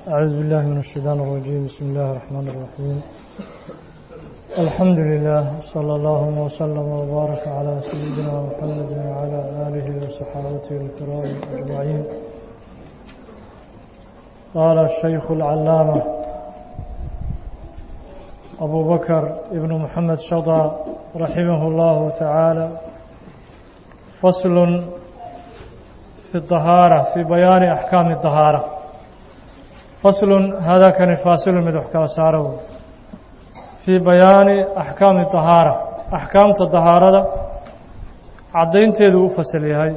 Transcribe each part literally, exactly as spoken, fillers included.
أعوذ بالله من الشيطان الرجيم. بسم الله الرحمن الرحيم. الحمد لله صلى الله وسلم وبارك على سيدنا محمد وعلى آله وصحابته الكرام أجمعين. قال الشيخ العلامة أبو بكر ابن محمد شضى رحمه الله تعالى: فصل في الطهارة في بيان أحكام الطهارة. فصل هذا كان فاصل من أحكام ساره في بيان أحكام الطهارة. أحكام الطهارة عدين تدو فصلها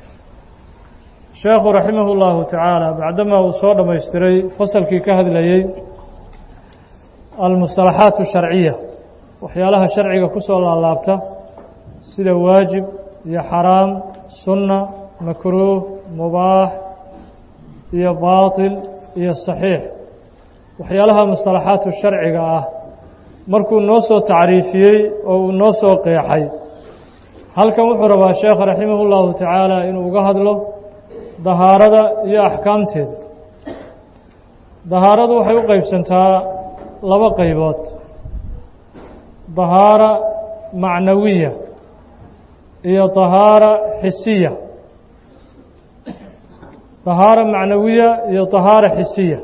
شيخ رحمه الله تعالى بعدما وصل ما يشتري فصل كي كهد لي المصطلحات الشرعية وحيالها شرعية كسر الله لابته سيدا واجب يا حرام سنة مكروه مباح يا باطل يا صحيح وحيالها مصطلحات الشرعية markuu noo soo tacriifiyey oo uu noo soo qeexay halkan wuxuu rabaa sheekh raximahullahu tacaala inuu uga hadlo dahaarada iyo axkaamteeda. dahaaradu waxay u qaybsantaa laba qaybood: dahaara macnawiya iyo dahaara xisiya. dahaara macnawiya iyo dahaara xisiya.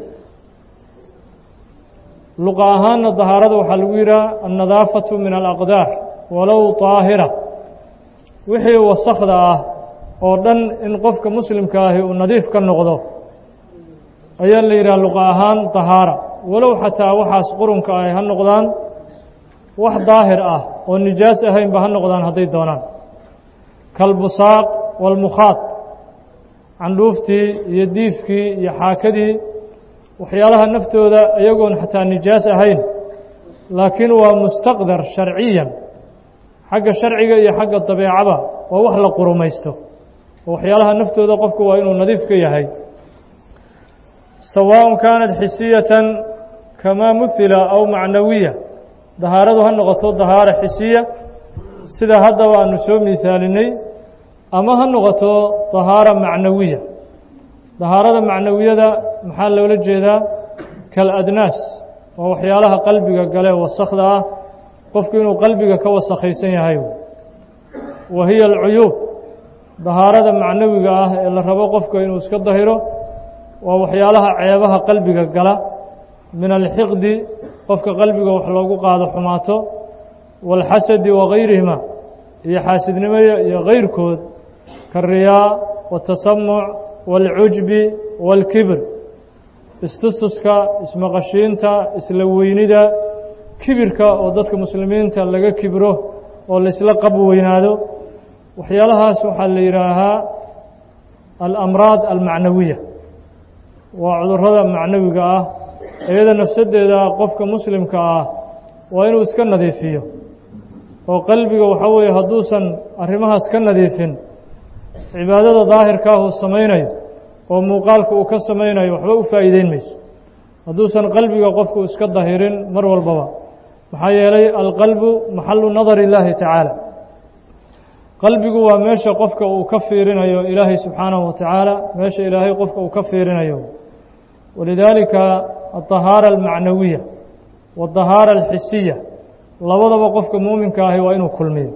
luqa ahaanna dahaarada waxaa lagu yidhaha annadaafatu min alaqdaar walow daahira. wixii wasakhda ah oo dhan in qofka muslimka ahi uu nadiif ka noqdo ayaa la yidhaha luqa ahaan dahaara, walow xataa waxaas qurunka ahi ha noqdaan wax daahir ah oo nijaas ahaynba ha noqdaan hadday doonaan, kalbusaaq walmukhaad, candhuuftii iyo diifkii iyo xaakadii, waxyaalaha naftooda iyagoon xataa nijaas ahayn laakiin waa mustaqdar sharciyan, xagga sharciga iyo xagga dabeecaba waa wax la qurumaysto oo waxyaalaha naftooda qofku waa inuu nadiif ka yahay. sawaaء kaanat xisiyatan kamaa muhila aw macnawiya. dahaaradu ha noqoto dahaara xisiya sida haddaba aanu soo miisaalinay, ama ha noqoto dahaara macnawiya. dahaarada macnawiyada maxaa loola jeedaa? kaladnaas, waa waxyaalaha qalbiga gale wasakhda ah, qofku inuu qalbiga ka wasakhaysan yahay. wa hiya alcuyuub. dahaarada macnawiga ah ee la rabo qofka inuu iska dahiro waa waxyaalaha ceebaha qalbiga gala, min alxiqdi, qofka qalbiga wax loogu qaado xumaato, waalxasadi wagayrihima, iyo xaasidnimada iyo kayrkood, kariyaa watasamuc wاlcujbi wاlkibr, istustuska, ismaqashiinta, isla weynida, kibirka oo dadka muslimiinta laga kibro oo laisla qab weynaado. waxyaalahaas waxaa la yidhaahaa alamraad almacnawiya, waa cudurrada macnawiga ah. iyada nafsadeeda qofka muslimka ah waa inuu iska nadiifiyo oo qalbiga waxaa weeye hadduusan arrimahaas ka nadiifin, cibaadada daahirkaah uu samaynayo oo muuqaalka uu ka samaynayo waxba u faa'iideyn mayso hadduusan qalbiga qofku iska dahirin mar walbaba. maxaa yeelay alqalbu maxalu nadar illaahi tacaala. qalbigu waa meesha qofka uu ka fiirinayo ilaahay subxaanahu wa tacaala, meesha ilaahay qofka uu ka fiirinayo. walidaalika aldahaara almacnawiya waadahaara alxisiya labadaba qofka muuminka ahi waa inuu kulmiyo.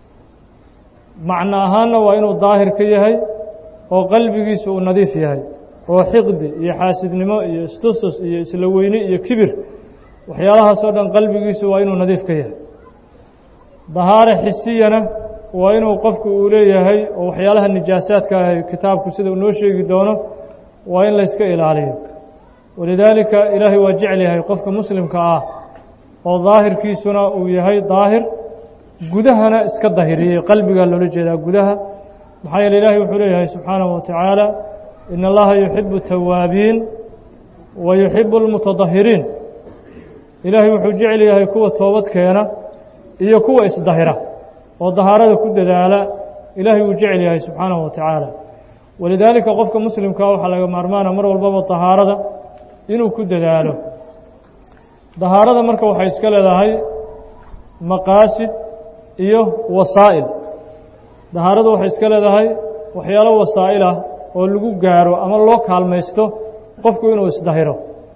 macno ahaanna waa inuu daahir ka yahay oo qalbigiisu uu nadiif yahay, oo xiqdi iyo xaasidnimo iyo istustus iyo isla weyni iyo kibir waxyaalahaasoo dhan qalbigiisu waa inuu nadiif ka yahay. dahaara xisiyana waa inuu qofku uu leeyahay oo waxyaalaha nijaasaadka ah kitaabku sida uu noo sheegi doono waa in layska ilaaliyo. walidaalika ilaahay waa jecel yahay qofka muslimka ah oo daahirkiisuna uu yahay daahir, gudahana iska dahiriyey. qalbigaa loola jeedaa gudaha. maxaa yeele ilaahay wuxuu leeyahay subxaanahu wa tacaala: in allaha yuxibu tawaabiin wa yuxibu almutadahiriin. ilaahay wuxuu jecel yahay kuwa toobad keena iyo kuwa isdahira oo dahaarada ku dadaala. ilaahay wuu jecel yahay subxaanahu wa tacaala. walidaalika qofka muslimkaa waxaa laga maarmaana mar walbaba dahaarada inuu ku dadaalo. dahaarada marka waxay iska leedahay maqaasid iyo wasaa'il. dahaaradu waxay iska leedahay waxyaalo wasaa'il ah oo lagu gaaro ama loo kaalmaysto qofku inuu isdahiro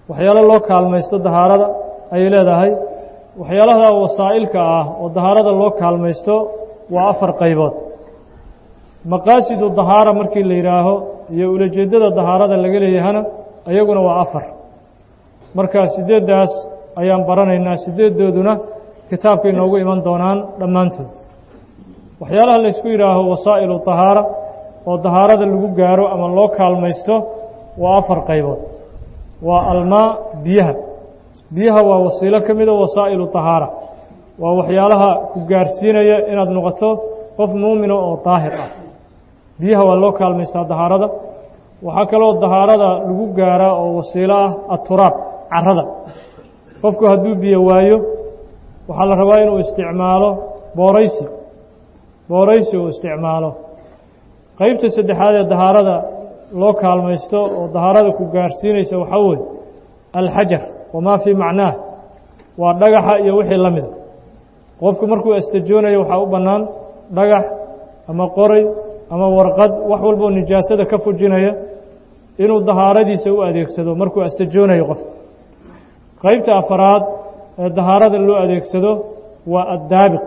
waxyaalo loo kaalmaysto dahaarada ayay leedahay. waxyaalaha wasaa'ilka ah oo dahaarada loo kaalmaysto waa afar qaybood. maqaasidu dahaara markii la yidhaaho iyo ulajeeddada dahaarada laga leeyahana iyaguna waa afar. markaa sideeddaas ayaan baranaynaa, sideeddooduna kitaabka inoogu iman doonaan dhammaantood. waxyaalaha la ysku yidhaaho wasaa'ilu dahaara oo dahaarada lagu gaaro ama loo kaalmaysto waa afar qaybood. waa almaa, biyaha. biyaha waa wasiilo ka mida wasaa'ilu dahaara. waa waxyaalaha ku gaarsiinaya inaad noqoto qof muumina oo daahir ah. biyaha waa loo kaalmaystaa dahaarada. waxaa kaloo dahaarada lagu gaaraa oo wasiilo ah aturaab, carrada. qofku hadduu biyo waayo waxaa la rabaa inuu isticmaalo booraysi booraysi uu isticmaalo. qaybta saddexaad ee dahaarada loo kaalmaysto oo dahaarada ku gaarsiinaysa waxaa weeye alxajar wamaa fii macnaah, waa dhagaxa iyo wixii la mida. qofku markuu astajoonayo waxaa u bannaan dhagax ama qoray ama warqad, wax walboo nijaasada ka fujinaya inuu dahaaradiisa u adeegsado markuu astajoonayo qof. qaybta afaraad ee dahaarada loo adeegsado waa addaabiq.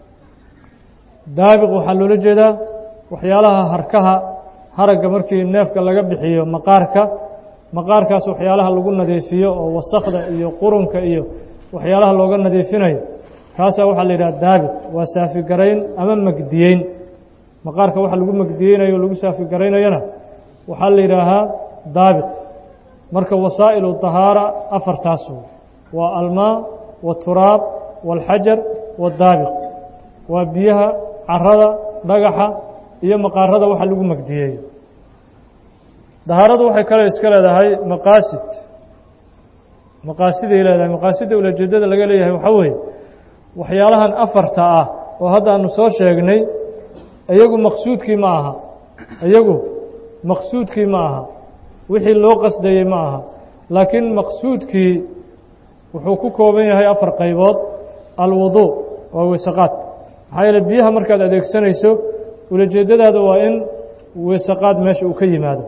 daabiq waxaa loola jeedaa waxyaalaha harkaha haragga markii neefka laga bixiyo maqaarka maqaarkaas waxyaalaha lagu nadiifiyo oo wasakhda iyo qurunka iyo waxyaalaha looga nadiifinayo, kaasaa waxaa la yidhaha daabiq. waa saafigarayn ama magdiyeyn. maqaarka waxa lagu magdiyeynayo o lagu saafigaraynayana waxaa la yidhaahaa daabiq. marka wasaa'ilu dahaara afartaas waa almaa waaturaab waalxajar waadaabiq. waa biyaha, carrada, dhagaxa iyo maqaarada waxa lagu magdiyeeyo. dahaaradu waxay kale iska leedahay maqaasid. maqaasiday leedahay. maqaasidda ulajeedada laga leeyahay waxaa weeye waxyaalahan afarta ah oo hadda aanu soo sheegnay iyagu maqsuudkii ma aha iyagu maqsuudkii ma aha wixii loo qasdayey ma aha, laakiin maqsuudkii wuxuu ku kooban yahay afar qaybood. alwuduu waa weesaqaad. maxaa yeele biyaha markaad adeegsanayso ulajeeddadaada waa in weesaqaad meesha uu ka yimaado.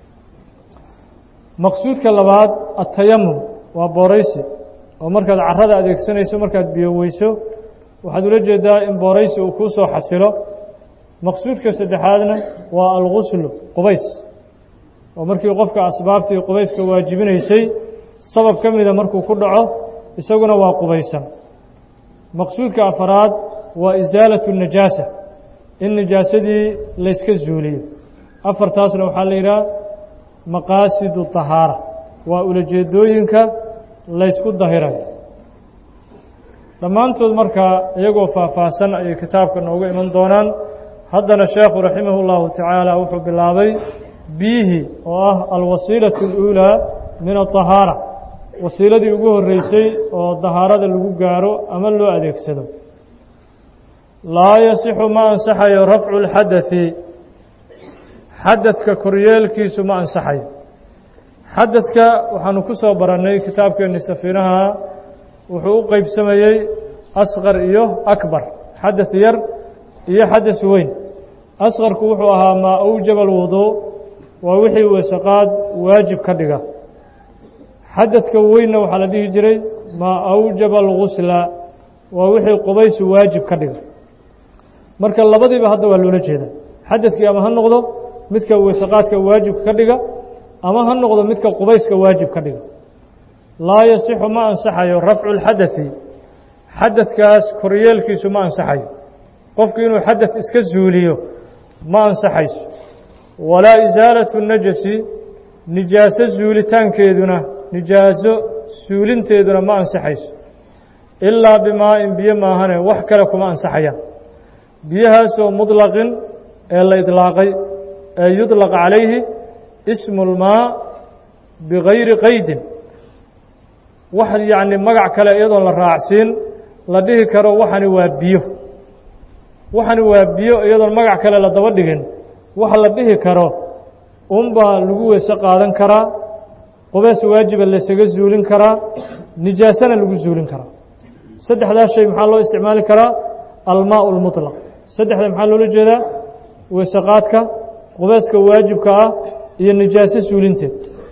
maqsuudka labaad atayamum waa booraysi, oo markaad carrada adeegsanayso markaad biyo weyso waxaad ula jeedaa in booraysi uu kuu soo xasilo. maqsuudka saddexaadna waa alguslu, qubays, oo markii qofka asbaabtii qubayska waajibinaysay sabab ka mida markuu ku dhaco isaguna waa qubaysan. maqsuudka afaraad waa isaalatu najaasa, in najaasadii layska zuuliyo. afartaasna waxaa la yidhaha maqaasidu dahaara, waa ulajeedooyinka laysku dahirayo. dhammaantood markaa iyagoo faahfaahsan ayay kitaabka noogu iman doonaan. haddana sheekhu raximah اllahu tacaala wuxuu bilaabay biyihii oo ah alwasiilaة اlأuulaa min aطahaara, wasiiladii ugu horeysay oo dahaarada lagu gaaro ama loo adeegsado. laa yasixu ma ansaxayo rafcu اlxadaثi, xadadka koryeelkiisu ma ansaxayo. xadadka waxaanu ku soo barannay kitaabkeenni safiinaha wuxuu u qeybsamayey asqar iyo akbar, xadaث yar iyo xadaث weyn. asqarku wuxuu ahaa maa awjaba alwuduu, waa wixii weesaqaad waajib ka dhiga. xadadka weynna waxaa la dhihi jiray maa awjaba algusla, waa wixii qubaysu waajib ka dhiga. marka labadiiba hadda waa loola jeeda. xadadkii ama ha noqdo midka weesaqaadka waajibka ka dhiga ama ha noqdo midka qubayska waajib ka dhiga. laa yasixu ma ansaxayo rafcu اlxadaثi, xadadkaas koryeelkiisu ma ansaxayo. qofku inuu xadaث iska zuuliyo ma ansaxayso. walaa isaalatu najasi, nijaaso zuulitaankeeduna nijaaso suulinteeduna ma ansaxayso. ilaa bimaa-in biyo maahane wax kale kuma ansaxayaan. biyahaasoo muطlaqin ee la idlaaqay, ee yudlaq calayhi ismu اlmaa bigayri qaydin, wax yacni magac kale iyadoon la raacsiin la dhihi karo waxani waa biyo. waxani waa biyo iyadoon magac kale la daba dhigin, wax la dhihi karo unbaa lagu weese qaadan karaa, qubays waajiba laysaga zuulin karaa, nijaasana lagu zuulin karaa. saddexdaas shay maxaa loo isticmaali karaa? almaa اlmuطlaq. saddexda maxaa loola jeedaa? weesaqaadka, qubayska waajibka ah iyo nijaaso suulinteed.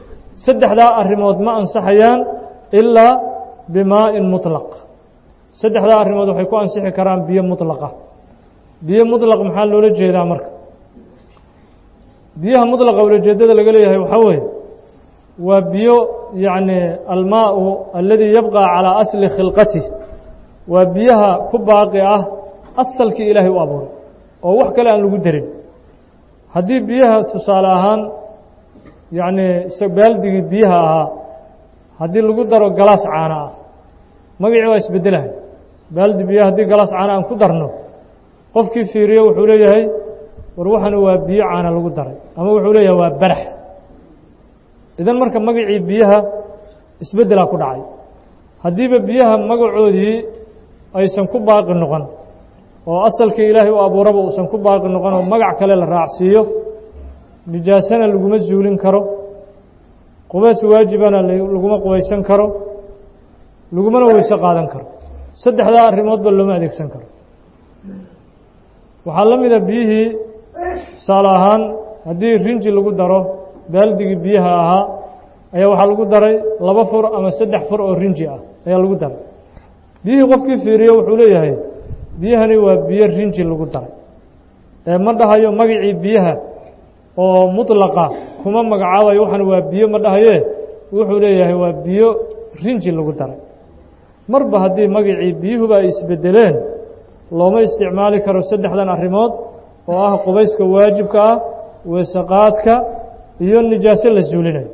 saddexdaa arrimood ma ansaxayaan ilaa bimaa'in muطlaq saddexdaa arrimood waxay ku ansixi karaan biyo mutlaqa biyo muطlaq maxaa loola jeedaa marka biyaha mutlaqa ulajeedada laga leeyahay waxaa weeye waa biyo yacni almaau aladii yabqa calaa asli khilqatih waa biyaha ku baaqi ah asalkii ilaahay u abuuray oo wax kale aan lagu darin haddii biyaha tusaale ahaan yacni baaldigii biyaha ahaa haddii lagu daro galaas caana ah magacii waa isbeddelahay baaldi biyaha haddii galaas caana aan ku darno qofkii fiiriyo wuxuu leeyahay war waxana waa biyo caana lagu daray ama wuxuu leeyahay waa barax idan marka magacii biyaha isbeddelaa ku dhacay haddiiba biyaha magacoodii aysan ku baaqi noqon oo asalkii ilaahay u abuuraba uusan ku baaqi noqon oo magac kale la raacsiiyo nijaasana laguma zuulin karo qubays waajibana laguma qubaysan karo lagumana weyse qaadan karo saddexdaa arrimoodba looma adeegsan karo waxaa la mida biyihii tusaale ahaan haddii rinji lagu daro baaldigii biyaha ahaa ayaa waxaa lagu daray laba fur ama saddex fur oo rinji ah ayaa lagu daray biyihii qofkii fiiriyo wuxuu leeyahay biyahani waa biyo rinji lagu daray ee ma dhahayo magacii biyaha oo mutlaqa kuma magacaabayo waxan waa biyo ma dhahaye wuxuu leeyahay waa biyo rinji lagu daray marba haddii magacii biyuhuba ay isbedeleen looma isticmaali karo saddexdan arrimood oo ah qubayska waajibka ah weesaqaadka iyo nijaaso la suulinayo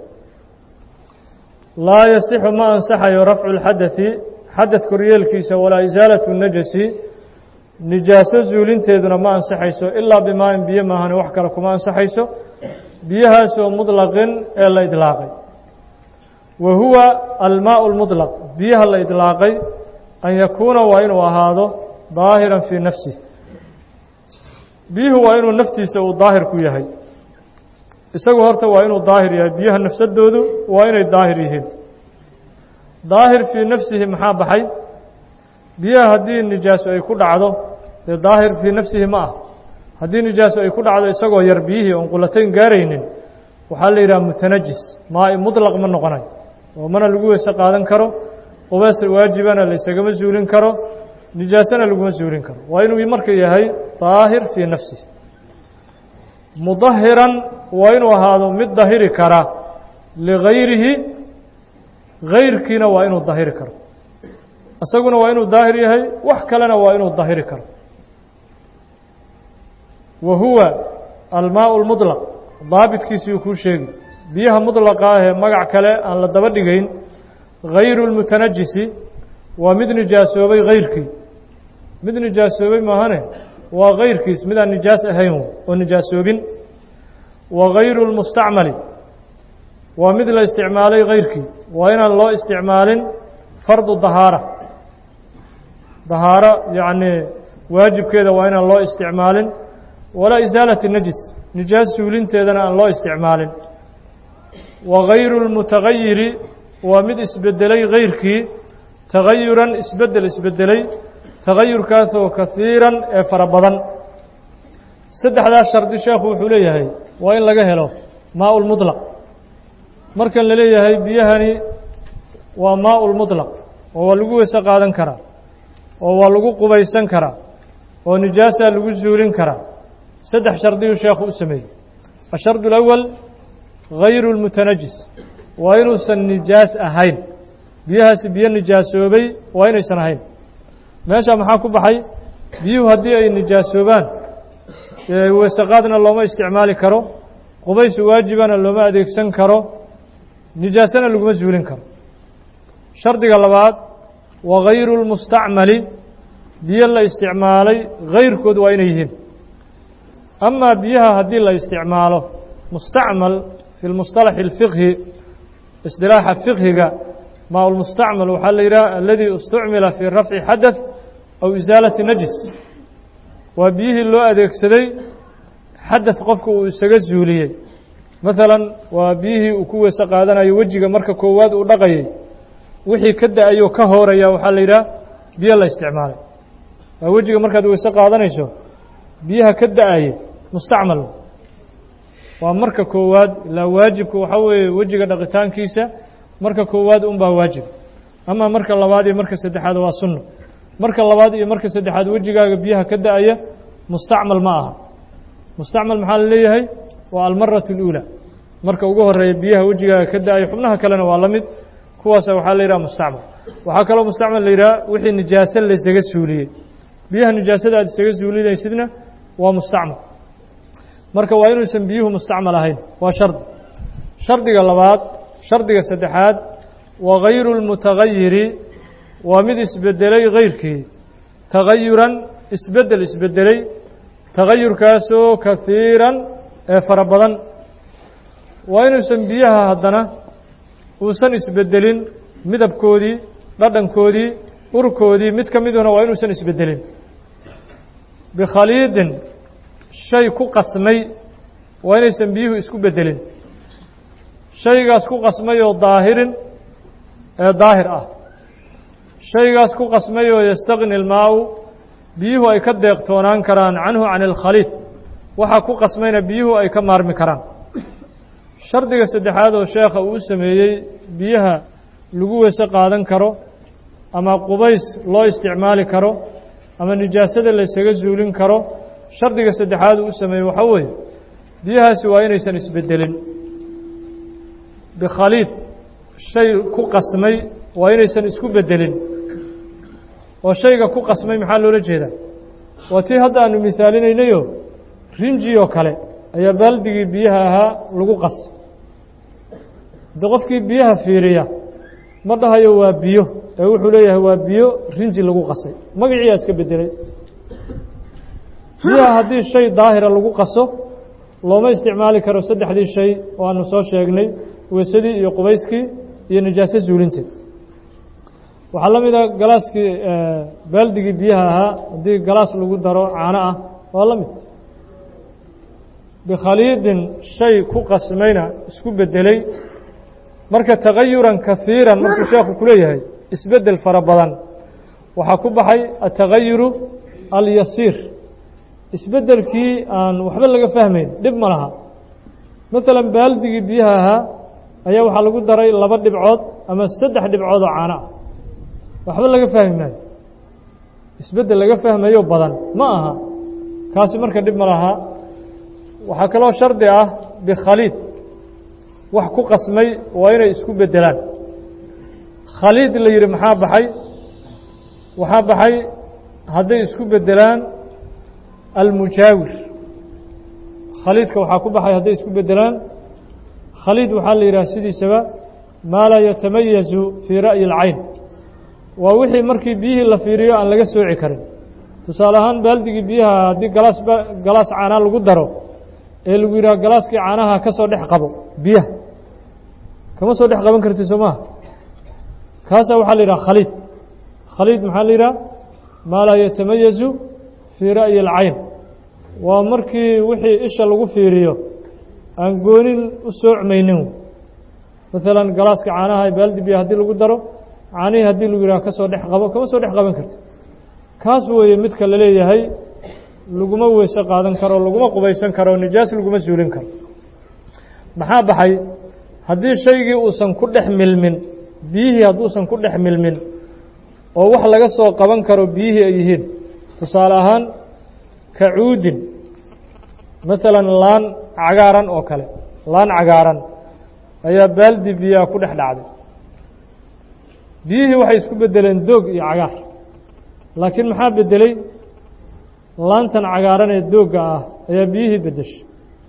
laa yasixu ma ansaxayo rafcu lxadai xadad koryeelkiisa walaa isaalatu najasi nijaaso zuulinteeduna ma ansaxayso ilaa bimaa'in biyo maahane wax kale kuma ansaxayso biyahaasoo muطlaqin ee la idlaaqay wa huwa almaau اlmuطlaq biyaha la idlaaqay an yakuuna waa inuu ahaado daahiran fii nafsih biyuhu waa inuu naftiisa uu daahir ku yahay isagu horta waa inuu daahir yahay biyaha nafsadoodu waa inay daahir yihiin daahir fii nafsihi maxaa baxay biyaha haddii nijaaso ay ku dhacdo dee daahir fii nafsihi ma ah haddii nijaaso ay ku dhacdo isagoo yar biyihii oon qulatayn gaaraynin waxaa la yidhaha mutanajis maa muطlaq ma noqonayo oo mana lagu weyse qaadan karo qubays waajibana laysagama suulin karo nijaasana laguma suulin karo waa inuu marka yahay daahir fii nafsihi mudahiran waa inuu ahaado mid dahiri kara ligayrihi gayrkiina waa inuu dahiri karo isaguna waa inuu daahir yahay wax kalena waa inuu dahiri karo wa huwa almaau اlmuطlaq daabitkiisii kuu sheegi biyaha muطlaqa ahee magac kale aan la daba dhigayn gayru اlmutanajisi waa mid nijaasoobay gayrkii mid nijaasoobay maahane waa gayrkiis mid aan nijaas ahayn oo nijaasoobin wa gayru اlmustacmali waa mid la isticmaalay gayrkii waa inaan loo isticmaalin fardu dahaara dahaaro yacni waajibkeeda waa inaan loo isticmaalin walaa isaalati najis nijaas suulinteedana aan loo isticmaalin wa gayru اlmutagayiri waa mid isbedelay gayrkii tagayuran isbedel isbedelay tagayurkaasoo kasiiran ee fara badan saddexdaas shardi sheekhu wuxuu leeyahay waa in laga helo maau lmuطlaq markan la leeyahay biyahani waa maau lmuطlaq oo waa lagu weyse qaadan karaa oo waa lagu qubaysan karaa oo nijaasaa lagu suulin karaa saddex shardiyuu sheekhu u sameeyey ashardu اlأwal gayru اlmutanajis waa inuusan nijaas ahayn biyahaasi biyo nijaasoobay waa inaysan ahayn meesha maxaa ku baxay biyuhu haddii ay nijaasoobaan weesaqaadna looma isticmaali karo qubays waajibana looma adeegsan karo nijaasana laguma suulin karo shardiga labaad wa gayru اlmustacmali biyo la isticmaalay gayrkood waa inay yihiin amaa biyaha haddii la isticmaalo mustacmal fi lmusطalaxi اlfiqhi isdilaaxa fiqhiga maa lmustacmal waxaa la yidhaha aladii istucmila fii rafci xadaث aw isaalati najis waa biyihii loo adeegsaday xadaث qofka uu isaga suuliyey maalan waa biyihii uu ku weyse qaadanayo wejiga marka koowaad uu dhaqayay wixii ka da-ayoo ka hooraya waxaa la yidhaha biyo la isticmaalay waa wejiga markaad weyse qaadanayso biyaha ka da-aye mustacmal waa marka koowaad ilaa waajibku waxaa weeye wejiga dhaqitaankiisa marka koowaad unbaa waajib ama marka labaad iyo marka saddexaad waa sunno marka labaad iyo marka saddexaad wejigaaga biyaha ka da-aya mustacmal ma aha mustacmal maxaa la leeyahay waa almaratu اluulaa marka ugu horeeya biyaha wejigaaga ka da-aya xubnaha kalena waa la mid kuwaasa waxaa la yidhaha mustacmal waxaa kaloo mustacmal la yidhaha wixii nijaase laysaga suuliyey biyaha nijaasada aad isaga suulinaysidna waa mustacmal marka waa inuusan biyuhu mustacmal ahayn waa shardi shardiga labaad shardiga saddexaad wa gayru اlmutagayiri waa mid isbedelay gayrkii tagayuran isbedel isbedelay tagayurkaasoo kahiiran ee fara badan waa inuusan biyaha haddana uusan isbedelin midabkoodii dhadhankoodii urkoodii mid ka miduna waa inuusan isbedelin bikhaliidin shay ku qasmay waa inaysan biyuhu isku bedelin shaygaas ku qasmay oo daahirin ee daahir ah shaygaas ku qasmay oo yastaqni ilmaau biyuhu ay ka deeqtoonaan karaan canhu can ilkhaliid waxaa ku qasmayna biyuhu ay ka maarmi karaan shardiga saddexaad oo sheekha uu u sameeyey biyaha lagu weyse qaadan karo ama qubays loo isticmaali karo ama nijaasada laysaga suulin karo shardiga saddexaad uu u sameeyey waxaa weeye biyahaasi waa inaysan isbedelin bikhaliid shay ku qasmay waa inaysan isku bedelin oo shayga ku qasmay maxaa loola jeedaa waa tii hadda aanu misaalinaynayo rinji oo kale ayaa baaldigii biyaha ahaa lagu qas de qofkii biyaha fiiriya ma dhahayo waa biyo ee wuxuu leeyahay waa biyo rinji lagu qasay magaciiyaa iska bedelay biyaha haddii shay daahira lagu qaso looma isticmaali karo saddexdii shay oo aanu soo sheegnay weysadii iyo qubayskii iyo nijaaso suulinteed waxaa la mid a galaaskii baaldigii biyaha ahaa haddii galaas lagu daro caano ah waa la mid bikhaliidin shay ku qasmayna isku bedelay marka tagayuran kahiiran markuu sheekhu ku leeyahay isbedel fara badan waxaa ku baxay atagayuru alyasiir isbedelkii aan waxba laga fahmayn dhib ma laha maalan baaldigii biyaha ahaa ayaa waxaa lagu daray laba dhibcood ama saddex dhibcood oo caano ah waxba laga fahmi maayo isbedel laga fahmayo badan ma aha kaasi marka dhib ma laha waxaa kaloo shardi ah bikhaliid wax ku qasmay waa inay isku bedelaan khaliid la yidhi maxaa baxay waxaa baxay hadday isku bedelaan almujaawir khaliidka waxaa ku baxay hadday isku bedelaan khaliid waxaa la yidhaha sidiisaba maa laa yatamayazu fii ra'yi اlcayn waa wixii markii biyihii la fiiriyo aan laga sooci karin tusaale ahaan baaldigii biyaha haddii galaas galaas caanaa lagu daro ee lagu yidhaha galaaskii caanaha ka soo dhex qabo biyaha kama soo dhex qaban karti soo maha kaasaa waxaa la yidhaha khaliid khaliid maxaa la yidhaha maa laa yatamayazu fii ra'yi اlcayn waa markii wixii isha lagu fiiriyo aan goonin u soocmaynin maalan galaaska caanaha baaldi biya haddii lagu daro caanihii haddii lagu yidhaha ka soo dhex qabo kama soo dhex qaban karti kaas weeye midka la leeyahay laguma weyse qaadan karo laguma qubaysan karo nijaas laguma suulin karo maxaa baxay haddii shaygii uusan ku dhex milmin biyihii hadduusan ku dhex milmin oo wax laga soo qaban karo biyihii ay yihiin tusaale ahaan kacuudin maalan laan cagaaran oo kale laan cagaaran ayaa baaldi biyaha ku dhex dhacday biyihii waxay isku bedeleen doog iyo cagaar laakiin maxaa bedelay laantan cagaaran ee doogga ah ayaa biyihii bedeshay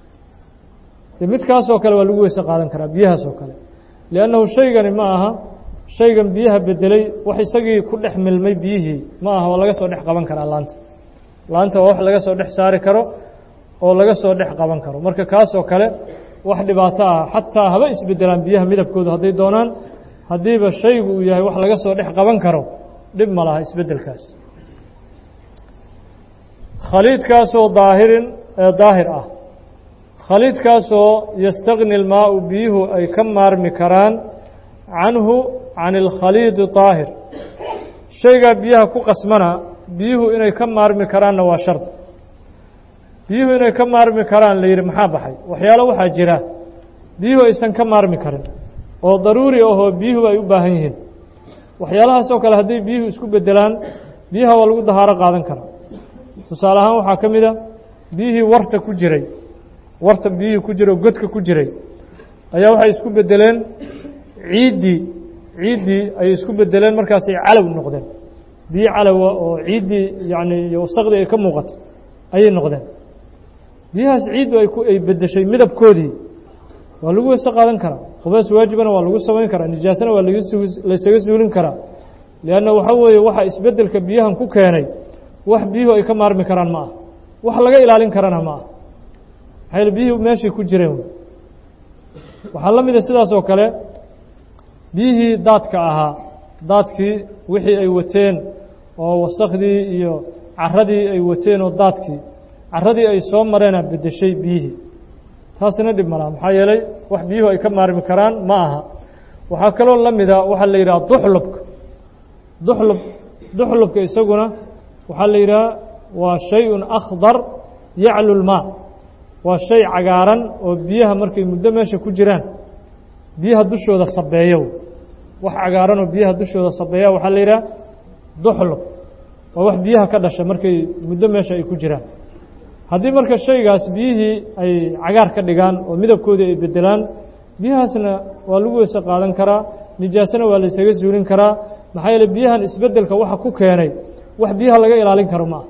de midkaasoo kale waa lagu weyse qaadan karaa biyahaas oo kale liannahu shaygani ma aha shaygan biyaha bedelay wax isagii ku dhex milmay biyihii ma aha oo laga soo dhex qaban karaa laanta laanta waa wax laga soo dhex saari karo oo laga soo dhex qaban karo marka kaasoo kale wax dhibaato ah xataa haba isbedelaan biyaha midabkoodu hadday doonaan haddiiba shaygu uu yahay wax laga soo dhex qaban karo dhib ma laha isbedelkaas khaliidkaasoo daahirin ee daahir ah khaliidkaasoo yastagni ilmaau biyuhu ay ka maarmi karaan canhu can ilkhaliidi daahir shaygaa biyaha ku qasmana biyuhu inay ka maarmi karaanna waa shard biyuhu inay ka maarmi karaan la yidhi maxaa baxay waxyaalo waxaa jira biyuhu aysan ka maarmi karin oo daruuri ahoo biyuhu ay u baahan yihiin waxyaalahaas oo kale hadday biyuhu isku beddelaan biyaha waa lagu dahaaro qaadan karaa tusaale ahaan waxaa ka mid a biyihii warta ku jiray warta biyihii ku jira oo godka ku jiray ayaa waxay isku beddeleen ciiddii ciiddii ayay isku beddeleen markaasay calow noqdeen biyo calowa oo ciiddii yacni iyo wasaqdii ay ka muuqato ayay noqdeen biyahaas ciiddu ay ku ay beddeshay midabkoodii waa lagu weyse qaadan karaa qubays waajibana waa lagu samayn karaa nijaasana waa laga laysaga suulin karaa lianna waxa weeye waxa isbeddelka biyahan ku keenay wax biyuhu ay ka maarmi karaan ma ah wax laga ilaalin karana ma ah maxaa yaele biyuhu meeshay ku jireen waxaa la mida sidaas oo kale biyihii daadka ahaa daadkii wixii ay wateen oo wasakhdii iyo carradii ay wateen oo daadkii carradii ay soo mareena beddeshay biyihii taasina dhib ma laha maxaa yeelay wax biyuhu ay ka maarmi karaan ma aha waxaa kaloo la mida waxaa la yidhaha duxlubka duxlub duxlubka isaguna waxaa la yidhaha waa shay-un akhdar yaclu lmaa waa shay cagaaran oo biyaha markay muddo meesha ku jiraan biyaha dushooda sabeeyo wax cagaaran oo biyaha dushooda sabeeya waxaa la yidhaha duxlub waa wax biyaha ka dhasha markay muddo meesha ay ku jiraan haddii marka shaygaas biyihii ay cagaar ka dhigaan oo midabkoodii ay beddelaan biyahaasna waa lagu weyse qaadan karaa nijaasana waa laysaga suulin karaa maxaa yeele biyahan isbeddelka waxa ku keenay wax biyaha laga ilaalin karo ma ah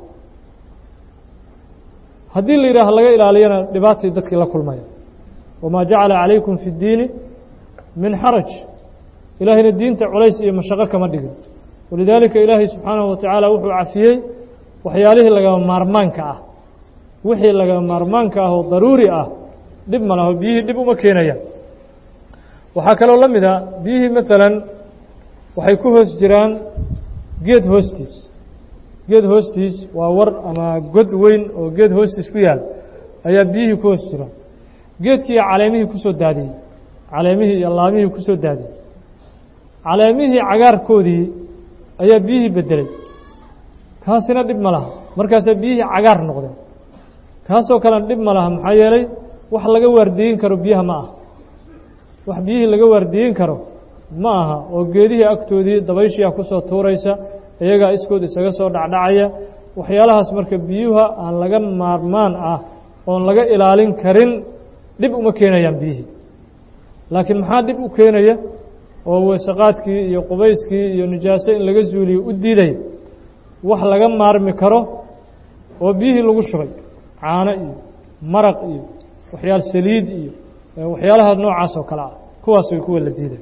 haddii la yidhaaha laga ilaaliyana dhibaatay dadkii la kulmaya wamaa jacala calaykum fi اddiini min xaraj ilaahayna diinta culays iyo mashaqo kama dhigin walidaalika ilaahay subxaanahu watacaala wuxuu cafiyey waxyaalihii lagama maarmaanka ah wixii lagama maarmaanka ah oo daruuri ah dhib ma laho biyihii dhib uma keenayaan waxaa kaloo la mid a biyihii maalan waxay ku hoos jiraan geed hoostiis geed hoostiis waa war ama god weyn oo geed hoostiis ku yaal ayaa biyihii ku hoos jiraan geedkii iyo caleemihii ku soo daadiyey caleemihii iyo laamihii ku soo daadiyey caleemihii cagaarkoodii ayaa biyihii beddelay kaasina dhib ma laha markaasaa biyihii cagaar noqdeen kaasoo kalena dhib ma laha maxaa yeelay wax laga waardiyin karo biyaha ma aha wax biyihii laga waardiyin karo ma aha oo geedihii agtoodii dabayshiia ku soo tuuraysa iyagaa iskood isaga soo dhacdhacaya waxyaalahaas marka biyuha aan laga maarmaan ah oon laga ilaalin karin dhib uma keenayaan biyihii laakiin maxaa dhib u keenaya oo weesaqaadkii iyo qubayskii iyo nijaaso in laga suuliyo u diidaya wax laga maarmi karo oo biyihii lagu shubay caano iyo maraq iyo waxyaal saliid iyo waxyaalaha noocaas oo kale ah kuwaas way kuwa la diiday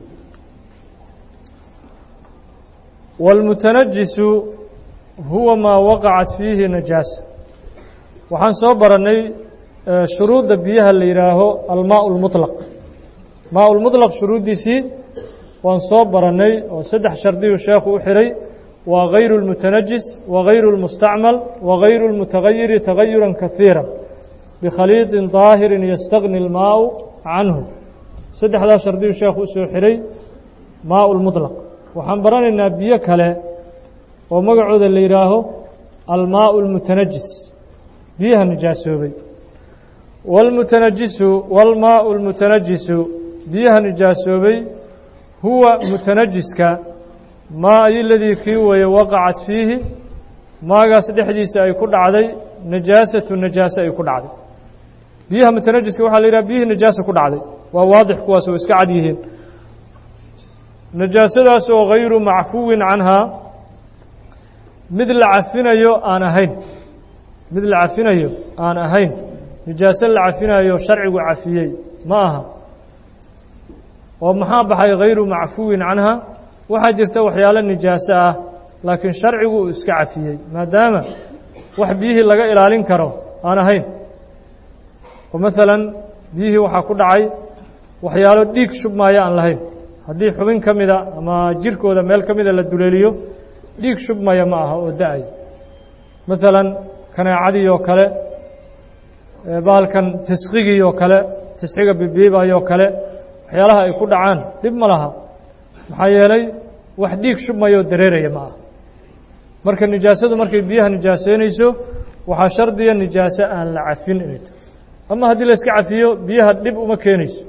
wاlmutanajisu huwa maa waqacat fiihi najaasa waxaan soo barannay shuruudda biyaha la yidhaaho almaa اlmuطlaq maa lmuطlaq shuruuddiisii waan soo barannay oo saddex shardiyuu sheekhu u xihay waa غayru اlmutanajis wagayru اlmustacmal wagayru اlmutagayiri tagayura kahiira bikhaliiطin طaahirin yastagni اlmaau canhu saddexdaa shardiyuu sheekhu usoo xihay maa اlmuطlaq waxaan baranaynaa biyo kale oo magacooda la yidhaaho almaa اlmutanajis biyaha nijaasoobay wاlmutanajisu wاlmaa اlmutanajisu biyaha nijaasoobay huwa mutanajiska maa ay ladii kii weeye waqacat fiihi maagaas dhexdiisa ay ku dhacday najaasatu najaase ay ku dhacday biyaha mutanajiska waxaa la yidhaha biyihii najaasa ku dhacday waa waadix kuwaas oo iska cad yihiin najaasadaas oo hayru macfuwin canhaa mid la cafinayo aan ahayn mid la cafinayo aan ahayn nijaaso la cafinayo sharcigu cafiyey ma aha oo maxaa baxay hayru macfuwin canhaa waxaa jirta waxyaalo nijaaso ah laakiin sharcigu uu iska cafiyey maadaama wax biyihii laga ilaalin karo aan ahayn oo maalan biyihii waxaa ku dhacay waxyaalo dhiig shubmaayo aan lahayn haddii xubin ka mida ama jirkooda meel ka mida la duleeliyo dhiig shubmaya ma aha oo da-ay maalan kaneecadii oo kale bahalkan tisqigii oo kale tisxiga bibiibayoo kale waxyaalaha ay ku dhacaan dhib ma laha maxaa yeelay wax dhiig shubmayoo dareeraya ma aha marka nijaasadu markay biyaha nijaaseynayso waxaa shardiya nijaaso aan la cafin inay tahay ama haddii la iska cafiyo biyaha dhib uma keenayso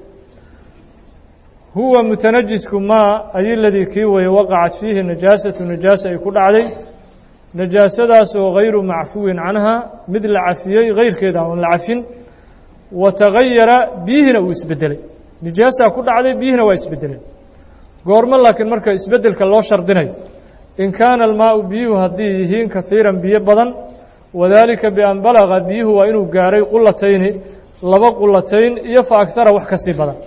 huwa mutanajisku maa ay ladii kii weye waqacat fiihi najaasatu najaasa ay ku dhacday najaasadaas oo hayru macfuwin canha mid la cafiyey hayrkeeda oon la cafin wa tagayara biyihina uu isbedelay nijaasaa ku dhacday biyihina waa isbedeleen goormo laakiin marka isbedelka loo shardinayo in kaana almaau biyuhu haddii yihiin kahiiran biyo badan wadaalika bian balaga biyuhu waa inuu gaaray qulatayni laba qulatayn iyo fa agtara wax ka sii badan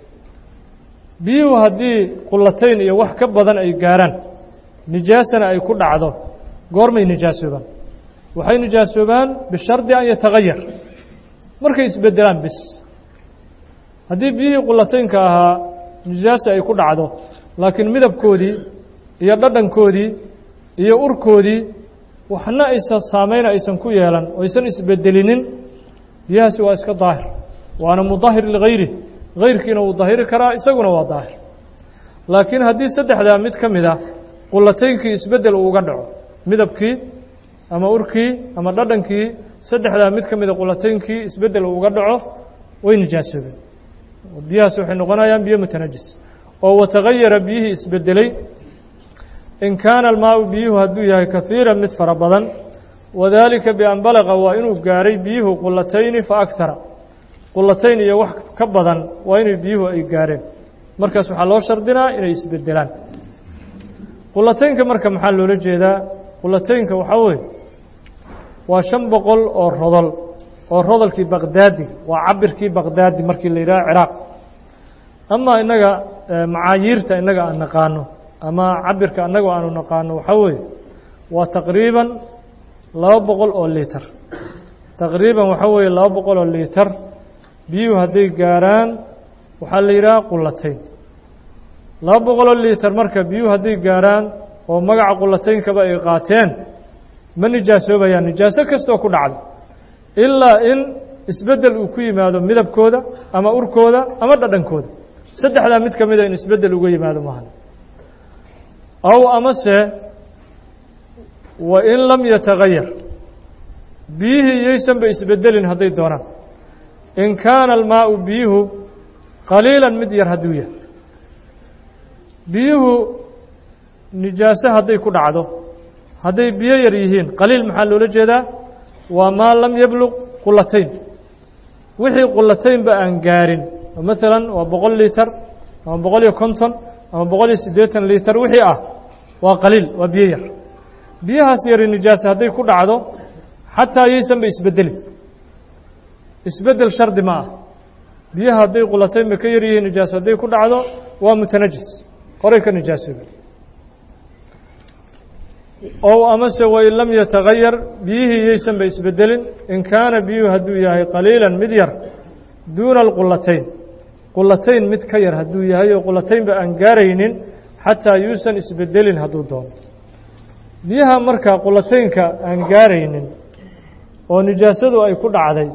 biyuhu haddii qulatayn iyo wax ka badan ay gaaraan nijaasana ay ku dhacdo goormay nijaasoobaan waxay nijaasoobaan bishardi an yatagayar markay isbedelaan bis haddii biyihii qulataynka ahaa nijaasa ay ku dhacdo laakiin midabkoodii iyo dhadhankoodii iyo urkoodii waxna aysan saameyn aysan ku yeelan oo aysan isbedelinin biyahaasi waa iska daahir waana mudahir ligayri hayrkiina wuu dahiri karaa isaguna waa daahir laakiin haddii saddexdaa mid ka mid ah qulataynkii isbedel uu uga dhaco midabkii ama urkii ama dhadhankii saddexdaa mid ka mida qulataynkii isbedel uu uga dhaco way nijaasoobeen biyahaas waxay noqonayaan biyo mutanajis oo watagayara biyihii isbedelay in kaana almaau biyuhu hadduu yahay kahiiran mid fara badan wadaalika bian balaqa waa inuu gaaray biyuhu qulatayni fa agtara qulatayn iyo wax ka badan waa inay biyuhu ay gaareen markaas waxaa loo shardinaa inay isbedelaan qulataynka marka maxaa loola jeedaa qulataynka waxaa weeye waa shan boqol oo rodol oo rodolkii baqdaadi waa cabirkii baqdaadi markii la yidhaha ciraaq ama innaga macaayiirta innaga aan naqaano ama cabirka annaga aanu naqaano waxaa weeye waa taqriiban laba boqol oo liiter taqriiban waxaa weeye laba boqol oo liiter biyuhu hadday gaaraan waxaa la yidhaha qulatayn laba boqol oo liiter marka biyuhu hadday gaaraan oo magaca qulataynkaba ay qaateen ma nijaasoobayaan nijaaso kastoo ku dhacda ilaa in isbeddel uu ku yimaado midabkooda ama urkooda ama dhadhankooda saddexdaa mid ka mida in isbeddel uga yimaado maahan aw amase wa in lam yatagayar biyihii iyaysanba isbeddelin hadday doonaan in kaana almaau biyuhu qaliilan mid yar hadduu yahay biyuhu nijaaso hadday ku dhacdo hadday biyo yar yihiin qaliil maxaa loola jeedaa waa maa lam yabluq qulatayn wixii qulataynba aan gaarin maalan waa boqol liiter ama boqol iyo konton ama boqol iyo siddeetan liiter wixii ah waa qaliil waa biyo yar biyahaas yari nijaaso hadday ku dhacdo xataa yaysanba isbeddelin isbeddel shardi ma ah biyaha hadday qulataynba ka yar yihiin nijaaso hadday ku dhacdo waa mutanajis horay ka nijaasooba ow amase wain lam yatagayar biyihii yaysanba isbeddelin in kaana biyuhu hadduu yahay qaliilan mid yar duuna alqulatayn qulatayn mid ka yar hadduu yahay oo qulataynba aan gaaraynin xataa yuusan isbeddelin hadduu doono biyaha markaa qulataynka aan gaaraynin oo nijaasadu ay ku dhacday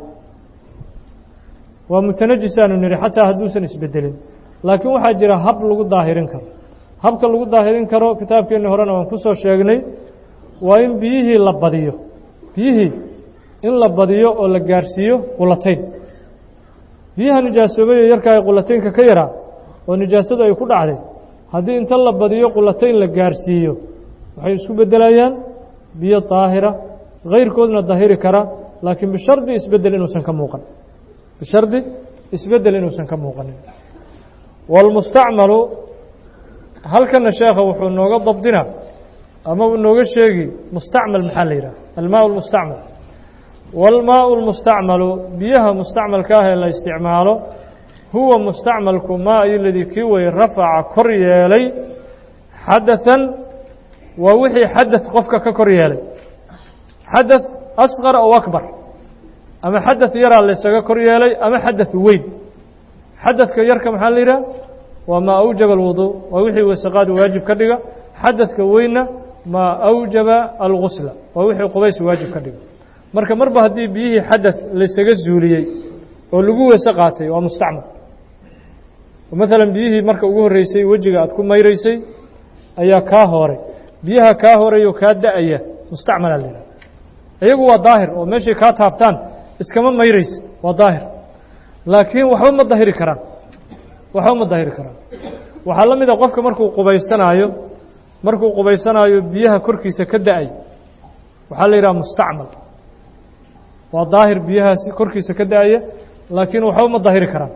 waa mutanajisaanu nidhi xataa hadduusan isbeddelin laakiin waxaa jira hab lagu daahirin karo habka lagu daahirin karo kitaabkeenni horena waan ku soo sheegnay waa in biyihii la badiyo biyihii in la badiyo oo la gaarhsiiyo qulatayn biyaha nijaasoobayo yarka ay qulataynka ka yaraa oo nijaasadu ay ku dhacday haddii inta la badiyo qulatayn la gaarhsiiyo waxay isku beddelayaan biyo daahira hayrkoodna daahiri kara laakiin bishardi isbeddel inuusan ka muuqan bishardi isbeddel inuusan ka muuqanin waalmustacmalu halkana sheekha wuxuu nooga dabdina ama uu nooga sheegi mustacmal maxaa la yidhaha almaa lmustacmal waalmaau lmustacmalu biyaha mustacmalka ah ee la isticmaalo huwa mustacmalku maa iladii kii way rafaca kor yeelay xadathan waa wixii xadaث qofka ka kor yeelay xadaث asqar ow akbar ama xadaث yaraa laysaga kor yeelay ama xadaث weyn xadaثka yarka maxaa la yidhaha waa maa awjaba alwudu waa wixii wasaqaad waajib ka dhiga xadaثka weynna maa awjaba algusla waa wixii qubays waajib ka dhiga marka marba haddii biyihii xadaث laysaga zuuliyey oo lagu weyse qaatay waa mustacmal maalan biyihii marka ugu horreysay wejiga aad ku mayraysay ayaa kaa hooray biyaha kaa horay oo kaa da-aya mustacmalaa la yidhaha iyagu waa daahir oo meeshay kaa taabtaan iskama mayraysid waa daahir laakiin waxba ma dahiri karaan waxba ma dahiri karaan waxaa la mid a qofka markuu qubaysanaayo markuu qubaysanaayo biyaha korkiisa ka da-ay waxaa la yidhaha mustacmal waa daahir biyahaasi korkiisa ka da-aya laakiin waxba ma dahiri karaan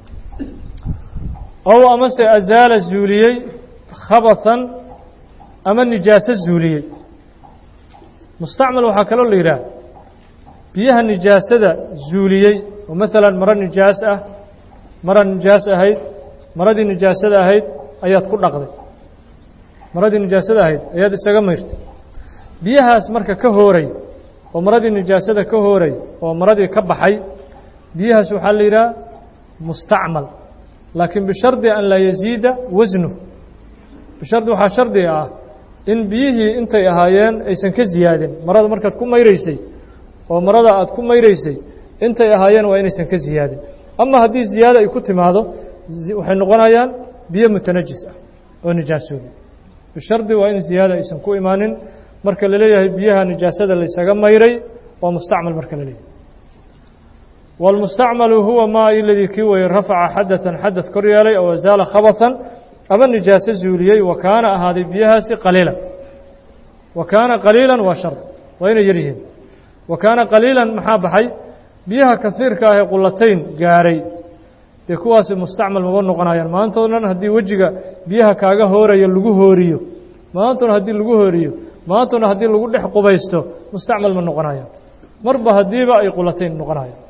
ow amase azaala zuuliyey khabathan ama nijaaso zuuliyey mustacmal waxaa kaloo la yidhaha biyaha nijaasada zuuliyey oo maalan maro nijaas ah mara nijaas ahayd maradii nijaasada ahayd ayaad ku dhaqday maradii nijaasada ahayd ayaad isaga mayrtay biyahaas marka ka hooray oo maradii nijaasada ka hooray oo maradii ka baxay biyahaas waxaa la yidhaha mustacmal laakiin bishardi an laa yaziida wasnu bishardi waxaa shardiga ah in biyihii intay ahaayeen aysan ka ziyaadin marada markaad ku mayraysay oo marada aad ku mayraysay intay ahaayeen waa inaysan ka ziyaadin ama haddii ziyaado ay ku timaado waxay noqonayaan biyo mutanajis ah oo nijaasoobay bishardi waa in ziyaada aysan ku imaanin marka la leeyahay biyaha nijaasada laysaga mayray waa mustacmal marka la leeyahay wاlmustacmalu huwa ma iladii kii weye rafaca xadathan xadaث kor yeelay oo azaala khabathan ama nijaaso zuuliyey wa kaana ahaaday biyahaasi qaliilan wa kaana qaliilan waa shard waa inay yar yihiin wa kaana qaliilan maxaa baxay biyaha kaiirka ah ee qulatayn gaaray dee kuwaasi mustacmal maba noqonayaan maantoo dhan haddii wejiga biyaha kaaga hooraya lagu hooriyo maantuna haddii lagu hooriyo maantuna haddii lagu dhex qubaysto mustacmal ma noqonayaan marba haddiiba ay qulatayn noqonayaan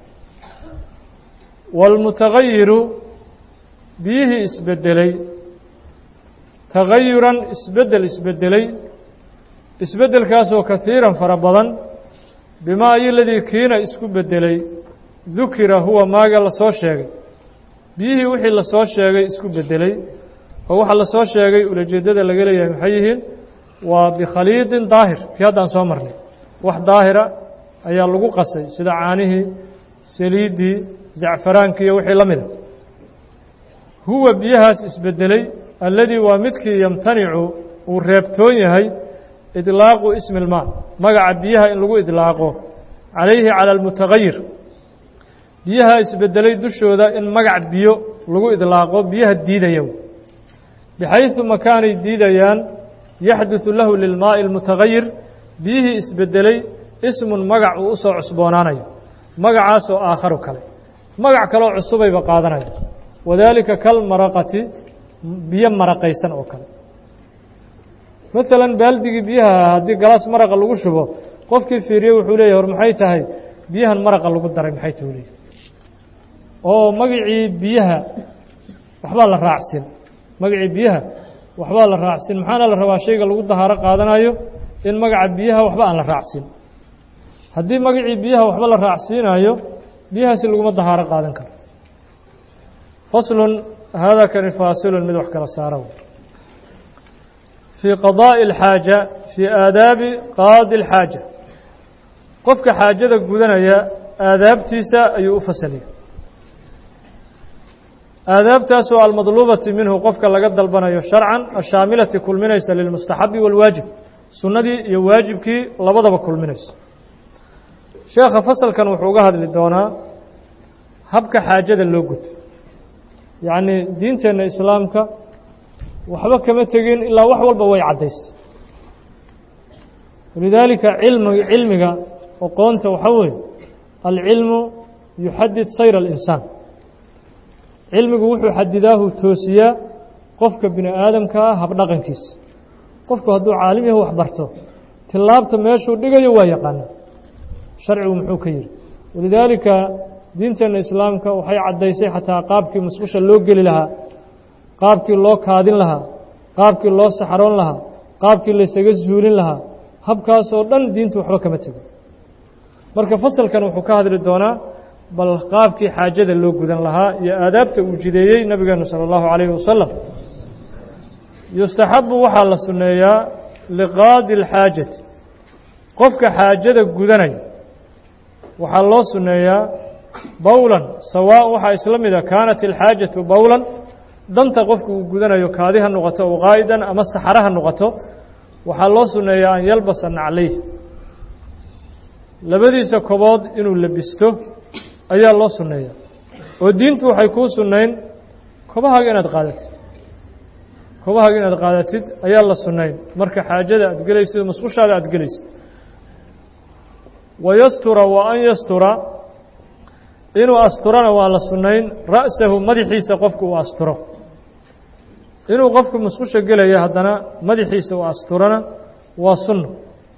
wاlmutagayiru biyihii isbedelay tagayuran isbedel isbedelay isbedelkaasoo kaiiran fara badan bimaa iladii kiina isku bedelay dukira huwa maaga lasoo sheegay biyihii wixii lasoo sheegay isku bedelay oo waxaa lasoo sheegay ulajeedada laga leeyahay maxay yihiin waa bikhaliidin daahir kii haddaan soo marnay wax daahira ayaa lagu qasay sida caanihii saliiddii zacfaraankii iyo wixii la mida huwa biyahaas isbedelay alladii waa midkii yamtanicu uu reebtoon yahay idlaaqu ismi ilmaa magaca biyaha in lagu idlaaqo calayhi cala almutagayir biyaha isbedelay dushooda in magac biyo lagu idlaaqo biyaha diidaya bixayثu makaanay diidayaan yaxduثu lahu lilmaaءi اlmutagayir biyihii isbedelay ismun magac uu usoo cusboonaanayo magacaasoo aakharu kale magac kaloo cusubayba qaadanaya wadaalika kalmaraqati biyo maraqaysan oo kale maalan baaldigii biyaha haddii galaas maraqa lagu shubo qofkii fiiriyey wuxuu leeyahy war maxay tahay biyahan maraqa lagu daray maxay tuu leeyahy oo magacii biyaha waxbaa la raacsin magacii biyaha waxbaa la raacsin maxaana la rabaa shayga lagu dahaaro qaadanayo in magaca biyaha waxba aan la raacsin haddii magacii biyaha waxba la raacsiinayo biyahaasi laguma dahaaro qaadan karo faslun haadaa kani faasilun mid wax kala saara fii qadaaءi اlxaaja fii aadaabi qaadi اlxaaja qofka xaajada gudanaya aadaabtiisa ayuu u fasaliyay aadaabtaasoo almadluubati minhu qofka laga dalbanayo sharcan ashaamilati kulminaysa lilmustaxabi wاlwaajib sunnadii iyo waajibkii labadaba kulminaysa sheekha fasalkan wuxuu uga hadli doonaa habka xaajada loo guto yacnii diinteenna islaamka waxba kama tegin ilaa wax walba way caddaysay walidaalika cilmi cilmiga aqoonta waxaa weeye alcilmu yuxadid sayr alinsaan cilmigu wuxuu xadidaahu toosiyaa qofka bini aadamka ah habdhaqankiisa qofku hadduu caalim yahu wax barto tilaabta meeshuu dhigayo waa yaqaana sharcigu muxuu ka yidhi walidaalika diinteenna islaamka waxay caddaysay xataa qaabkii musqusha loo geli lahaa qaabkii loo kaadin lahaa qaabkii loo saxaroon lahaa qaabkii laysaga zuulin lahaa habkaasoo dhan diintu waxba kama tegin marka fasalkan wuxuu ka hadli doonaa bal qaabkii xaajada loo gudan lahaa iyo aadaabta uu jideeyey nabigeenu salى اllahu عalayhi wasalam yustaxabu waxaa la sunneeyaa liqaadi اlxaajati qofka xaajada gudanaya waxaa loo sunneeyaa bowlan sawaa waxaa isla mida kaanat ilxaajatu bowlan danta qofku uu gudanayo kaadi ha noqoto o qaa'idan ama saxara ha noqoto waxaa loo sunneeyaa an yalbasa naclayh labadiisa kobood inuu labisto ayaa loo sunneeyaa oo diintu waxay kuu sunnayn kobahaaga inaad qaadatid kobahaaga inaad qaadatid ayaa la sunnayn marka xaajada aad gelaysid musqushaada aad gelaysid wayastura wa an yastura inuu asturana waa la sunnayn ra'sahu madaxiisa qofku uu asturo inuu qofku musqusha gelaya haddana madaxiisa uu asturana waa sunno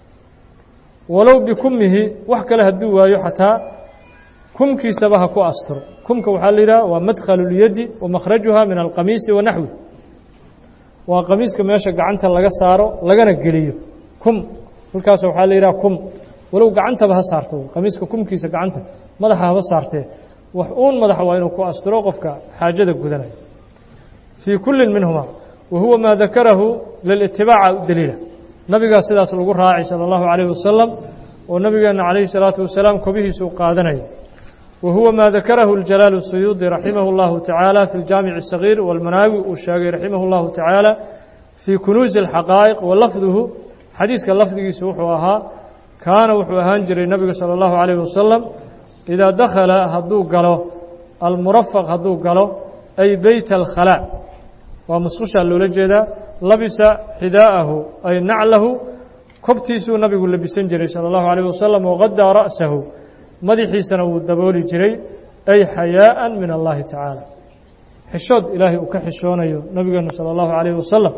walow bikummihi wax kale hadduu waayo xataa kumkiisaba ha ku asturo kumka waxaa la yidhaha waa madkhalu lyadi wa makhrajuha min alqamiisi wa naxwi waa qamiiska meesha gacanta laga saaro lagana geliyo kum halkaas waxaa la yidhaha kum walow gacantaba ha saarto qamiiska kumkiisa gacanta madaxa haba saartee wax uun madaxa waa inuu ku asturo qofka xaajada gudanaya fii kullin minhuma wa huwa maa dakarahu lilitibaaca u daliila nabigaa sidaas lagu raacay sala allahu calayhi wasalam oo nabigeenna calayhi salaatu wasalaam kobihiisa u qaadanaya wa huwa maa dakarahu aljalaalu suyuudi raximahu allahu tacaala fi ljaamici asagiir walmanaawi uu sheegay raximahu allahu tacaala fii kunuusi alxaqaa'iq wa lafduhu xadiiska lafdigiisa wuxuu ahaa kaana wuxuu ahaan jiray nabiga salى اllahu عalيyه wasalam idaa dakhala hadduu galo almurafaq hadduu galo ay beyt alkhalaa waa musqushaa loola jeedaa labisa xidaa'ahu ay naclahu kobtiisuu nabigu labisan jiray salى اllahu عalيه wasalam waqadaa ra'sahu madaxiisana wuu dabooli jiray ay xayaaءa min allahi tacaala xishood ilaahay uu ka xishoonayo nabigeenu salى اllahu عalيyه wasalam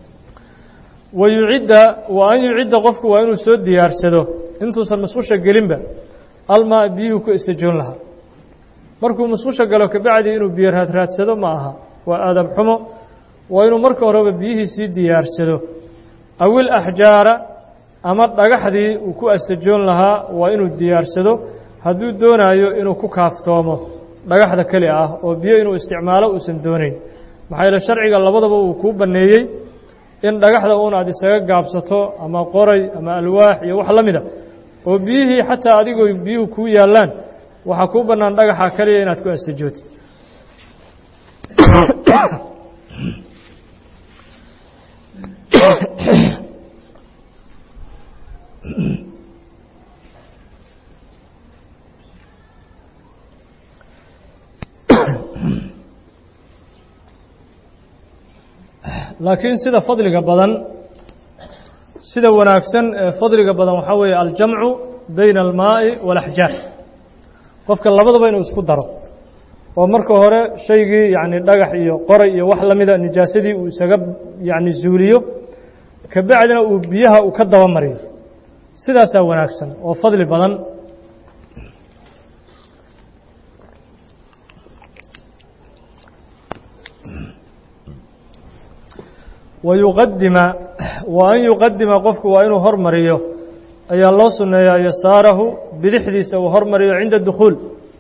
wayucidda wa an yucidda qofku waa inuu soo diyaarsado intuusan musqusha gelinba almaa biyuhu ku istajoon lahaa markuu musqusha galo kabacdi inuu biyo raadraadsado ma aha waa aadab xumo waa inuu marka horeba biyihii sii diyaarsado awil axjaara ama dhagaxdii uu ku astajoon lahaa waa inuu diyaarsado hadduu doonaayo inuu ku kaaftoomo dhagaxda keli ah oo biyo inuu isticmaalo uusan doonayn maxaa yeele sharciga labadaba uu kuu banneeyey in dhagaxda uun aad isaga gaabsato ama qoray ama alwaax iyo wax la mida oo biyihii xataa adigoo biyuhu kuu yaallaan waxaa kuu bannaan dhagaxa keliya inaad ku astajootid laakiin sida fadliga badan sida wanaagsan ee fadliga badan waxaa weeye aljamcu bayna almaa'i waalaxjaar qofka labadaba inuu isku daro oo marka hore shaygii yacni dhagax iyo qoray iyo wax la mida nijaasadii uu isaga yacni zuuliyo kabacdina uu biyaha uu ka daba mariyo sidaasaa wanaagsan oo fadli badan wayuqadima wa an yuqadima qofku waa inuu hormariyo ayaa loo sunneeyaa yasaarahu bidixdiisa uu hormariyo cinda dukhuul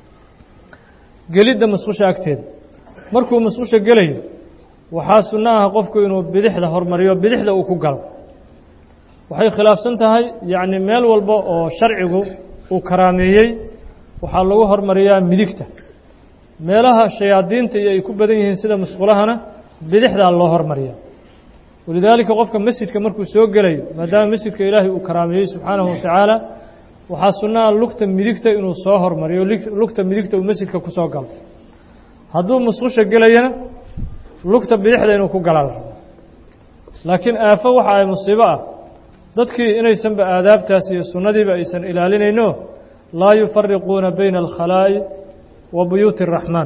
gelidda musqusha agteeda markuu musqusha gelayo waxaa sunno ah qofku inuu bidixda hormariyo bidixda uu ku galo waxay khilaafsan tahay yacni meel walba oo sharcigu uu karaameeyey waxaa lagu hormariyaa midigta meelaha shayaadiinta iyo ay ku badan yihiin sida musqulahana bidixdaa loo hormariya walidaalika qofka masjidka markuu soo gelayo maadaama masjidka ilaahay uu karaameeyey subxaanahu watacaala waxaa sunnaha lugta midigta inuu soo hormariyo lugta midigta uu masjidka ku soo galo hadduu musqusha gelayana lugta bidixda inuu ku galaa la rabo laakiin aafo waxa ay musiibo ah dadkii inaysanba aadaabtaas iyo sunnadiiba aysan ilaalinayno laa yufariquuna bayna alkhalaa'i wa buyuuti araxmaan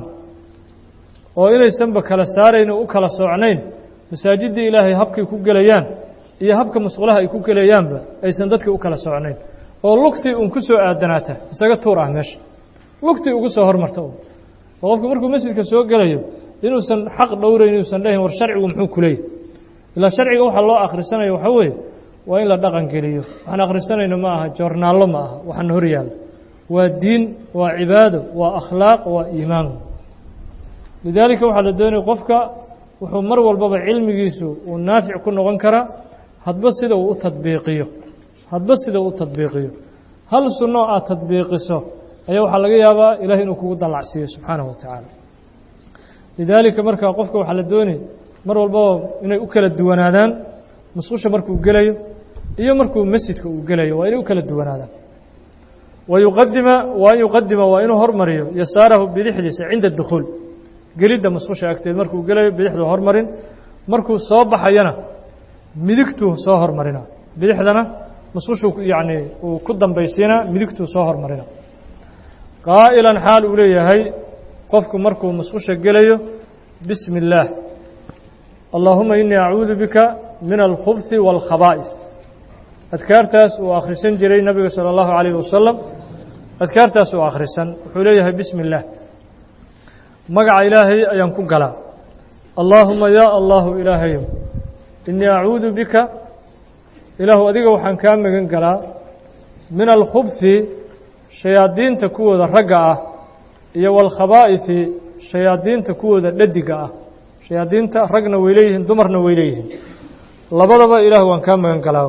oo inaysanba kala saarayn oo u kala soocnayn masaajiddii ilaahay habkay ku gelayaan iyo habka musqulaha ay ku gelayaanba aysan dadkii u kala socnayn oo lugtii uun ku soo aadanaata isaga tuur ah meesha lugtii ugu soo hormarta oo qofku markuu masjidka soo gelayo inuusan xaq dhowrayn inuusan dhahin war sharcigu muxuu ku leeyahay ilaa sharciga waxaa loo akhrisanayo waxaa weeye waa in la dhaqan geliyo waxaan akhrisanayno ma aha joornaallo ma aha waxaan hor yaalla waa diin waa cibaado waa akhlaaq waa iimaan lidaalika waxaa la doonaya qofka wuxuu mar walbaba cilmigiisu uu naafic ku noqon karaa hadba sida uu u tadbiiqiyo hadba sida uu u tadbiiqiyo hal sunno aad tadbiiqiso ayaa waxaa laga yaabaa ilahay inuu kugu dallacsiiyo subxaanahu wa tacaala lidaalika markaa qofka waxaa la doonaya mar walbaba inay u kala duwanaadaan musqusha markuu gelayo iyo markuu masjidka uu gelayo waa inay u kala duwanaadaan ويقدم وأن يقدم وإن هرمريو يساره بدحديس عند الدخول قليد مسخوشة أكتير مركو قلي بدحده هرمرين مركو صوب حينا مدكتو صهر مرنا بدحدنا مسخوشو يعني وقدم بيسينا مدكتو صهر مرنا قائلا حال أوليه هاي قفكم مركو مسخوشة قليو بسم الله اللهم إني أعوذ بك من الخبث والخبائث أذكرتاس وآخرسن جري النبي صلى الله عليه وسلم أذكرتاس وآخرسن حليها بسم الله مقع إلهي أينكم قلا اللهم يا الله إلهي إني أعوذ بك إله أديك وحن كان من قلا من الخبث شياطين تكون الرقعة والخبائث شياطين تكون الدقة شياطين رقنا وإليهم دمرنا وإليهم لبضب إله وان كان من قلاه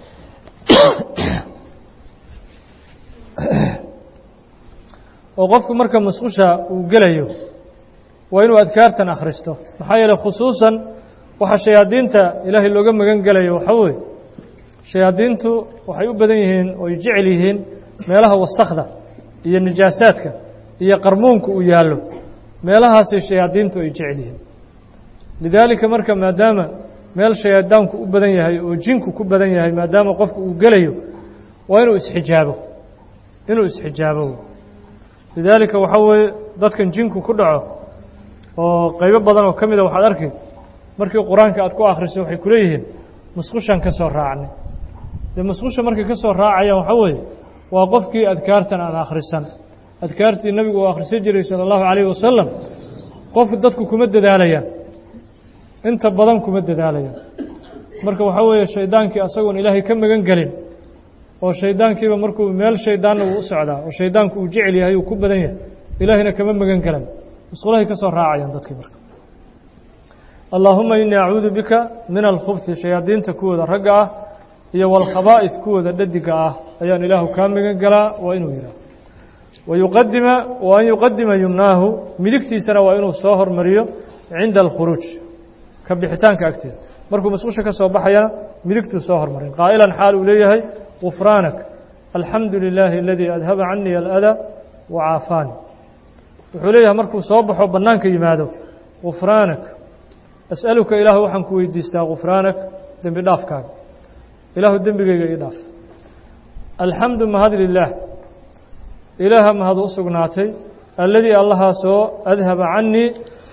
وقفكم مركا مسخوشة وقليه وإنه أذكارتنا أخرسته محايلة خصوصا وحا شياطينتا إلهي اللوغم مغان قليه وحوي شياطينتو وحيو بدنيهين ويجعليهين ميلها والصخدة هي النجاساتك هي قرمونك ويالو ميلها سي شياطينتو يجعليهين لذلك مركا ما دام meel shaydaanku u badan yahay oo jinku ku badan yahay maadaama qofku uu galayo waa inuu isxijaabo inuu isxijaabo lidalika waxa weeye dadkan jinku ku dhaco oo qaybo badan oo kamid ah waxaad arkay markii quraanka aad ku akhriso waxay ku leeyihiin musqushan ka soo raacnay de musqusha markii ka soo raacaya waxa weeye waa qofkii adkaartan aan akhrisan adkaartii nabigu uu akhrisay jiray sallallahu alayhi wasallam qof dadku kuma dadaalayaan inta badan kuma dadaalayaan marka waxa weeye shaydaankii asagoon ilaahay ka magan galin oo shaydaankiiba markuu meel shaydaan uu u socdaa oo shaydaanku uu jecel yahay uu ku badan yahay ilaahina kama magan galan musqulahay ka soo raacayaan dadkii marka Allahumma inni a'uudu bika min al-khubuthi shayaadiinta kuwada ragga ah iyo wal khabaa'ith kuwada dhadiga ah ayaan ilaahu ka magan galaa waa inuu yiraahdo ويقدم وأن يقدم يمناه ملكتيسنا وإنه صهر مريو عند الخروج كبحتانك أكتر مركو مسؤوشة كصوبحيا ملكته صهر مرين قائلا حال إليه غفرانك الحمد لله الذي أذهب عني الأذى وعافاني وحليها مركو صوبح وبنانك يمادو غفرانك أسألك إله وحنك ويديستا غفرانك دم بدافك إله الدم بقيق إضاف الحمد مهد لله إله مهد أسقناتي الذي الله سو أذهب عني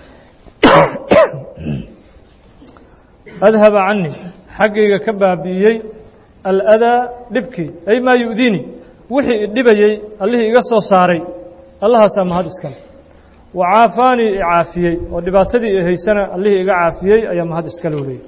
أذهب عني حقيقة كبابيي الأذى دبكي أي ما يؤذيني وحي دبيي الله يقصو صاري الله سامه هذا اسكن وعافاني عافيي ودباتدي هي سنة الله يقع عافيي أيام هذا اسكالولي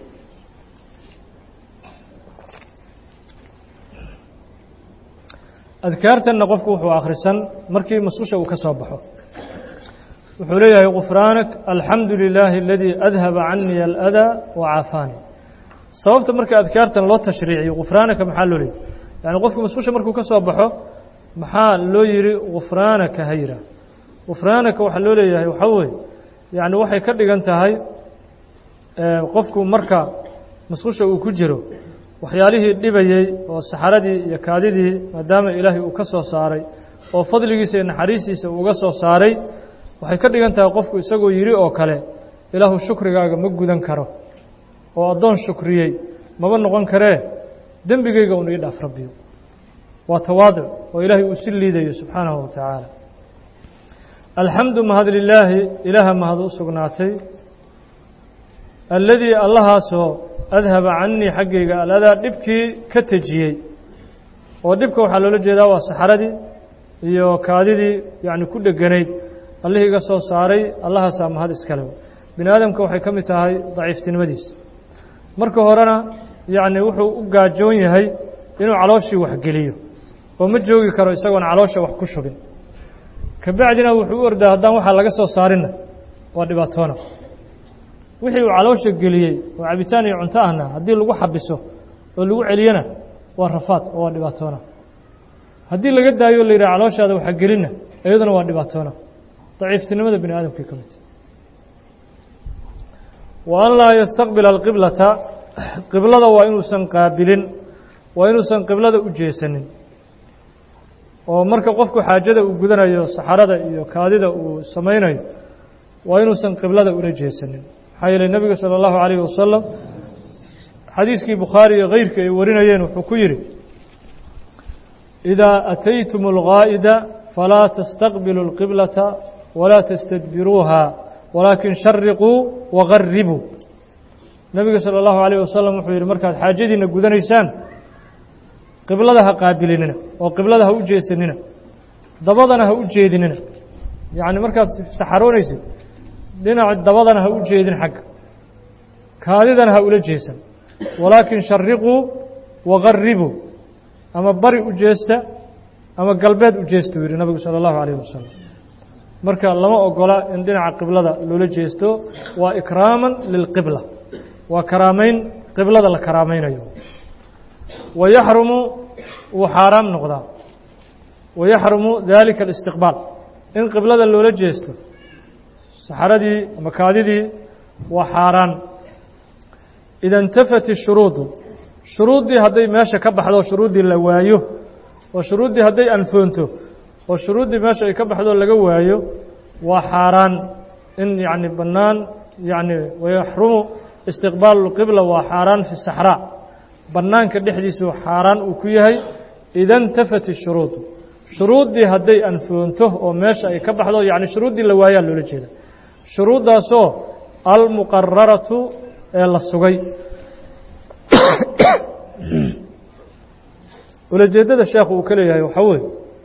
أذكارتنا قفك وحو آخر السنة مركي مسوشة وكسابحه وحوليه غفرانك الحمد لله الذي أذهب عني الأذى وعافاني صوبت مركي أذكارتنا لو تشريعي غفرانك محل لي يعني قفك مسوشة مركو كسابحه محل لو يري غفرانك هيرا غفرانك وحلو لي وحوي يعني وحي كردق أنت هاي قفك مركا مسوشة وكجره waxyaalihii dhibayay oo saxaradii iyo kaadidii maadaama ilaahay uu ka soo saaray oo fadligiisa iyo naxariistiisa uga soo saaray waxay ka dhigan tahay qofku isagoo yiri oo kale ilaahu shukrigaaga ma gudan karo oo adoon shukriyay maba noqon karee dambigayga uu ii dhaaf rabbiyo waa tawaadu oo ilaahay uu si liidayo subhanahu wa ta'ala alhamdu mahadlillahi ilaha mahadu sugnaatay الذي الله سو أذهب عني حقيقة الأذى دبكي كتجيي ودبك وحلو لجيدا وصحردي iyo kaadidii yani ku dhaganay Allah iga soo saaray Allah saamahad iskale binaadamka waxay kamid tahay daciiftinimadiis marka horena yani wuxuu u gaajoon yahay inuu calooshii wax geliyo oo ma joogi karo isagoon caloosha wax ku shubin ka bacdina wuxuu ordaa hadaan waxa laga soo saarina waa dhibaatoona wixii uu caloosha geliyay oo cabitaan iyo cunto ahna hadii lagu xabiso oo lagu celiyana waa rafaad oo waa dhibaatoona hadii laga daayo la yiraahdo calooshaada waxa gelina iyaduna waa dhibaatoona daciiftinimada bini aadamka kamid wa an la yastaqbil alqiblata qiblada waa inuu san qaabilin waa inuu san qiblada u jeesanin oo marka qofku xaajada uu gudanayo saxarada iyo kaadida uu samaynayo waa inuusan qiblada ula jeesanin maxaa yeelay nebiga sala allahu calayhi wasalam xadiiskii bukhaari iyo keyrkii ay warinayeen wuxuu ku yidhi idaa ataytum algaa'ida falaa tastaqbiluu alqiblata walaa tastadbiruuha walaakin shariquu wagaribuu nebiga sala allahu calayh wasalam wuxuu yidhi markaad xaajadiinna gudanaysaan qiblada ha qaabilinina oo qiblada ha u jeesanina dabadana ha u jeedinina yacni markaad saxaroonaysid dhinaca dabadana ha u jeedin xagga kaadidana ha ula jeesan walaakin shariquu wagaribuu ama bari u jeesta ama galbeed u jeesta uu yidhi nabigu sala allahu calayh wasalam marka lama ogola in dhinaca qiblada loola jeesto waa ikraaman lilqibla waa karaamayn qiblada la karaamaynayo wayaxrumu wuu xaaraam noqdaa wayaxrumu dalika alistiqbaal in qiblada loola jeesto saxaradii ama kaadidii waa xaaraan ida intafat ishuruudu shuruuddii hadday meesha ka baxdo shuruuddii la waayo oo shuruuddii hadday anfoonto oo shuruuddii meesha ay ka baxdo laga waayo waa xaaraan in yacni bannaan yacni wayaxrumu istiqbaalu lqibla waa xaaraan fi saxraa bannaanka dhexdiisu xaaraan uu ku yahay ida intafat ishuruudu shuruuddii hadday anfoonto oo meesha ay ka baxdo yacni shuruuddii la waayaa loola jeeda shuruuddaasoo almuqararatu ee la sugay ulajeeddada sheekhu uu ka leeyahay waxaa weeye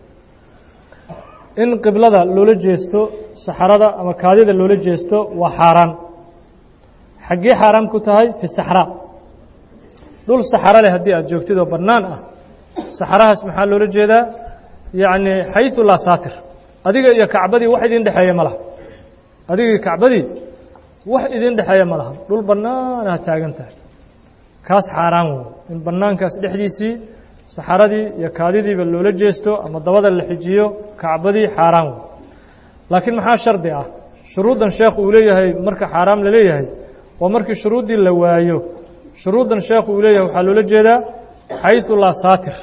in qiblada loola jeesto saxarada ama kaadida loola jeesto waa xaaraan xaggee xaaraan ku tahay fi saxraa dhul saxaro leh haddii aad joogtid oo bannaan ah saxarahaas maxaa loola jeedaa yacni xaysu laa saatir adiga iyo kacbadii wax idin dhexeeya ma laha adiga iyo kacbadii wax idin dhexeeya ma laha dhul bannaan aad taagan tahay kaas xaaraan wey in bannaankaas dhexdiisii saxaradii iyo kaadidiiba loola jeesto ama dabada la xijiyo kacbadii xaaraan wey laakiin maxaa shardi ah shuruuddan sheekhu uu leeyahay marka xaaraam la leeyahay waa markii shuruuddii la waayo shuruuddan sheekhu uu leeyahay waxaa loola jeedaa xaysu laa saatir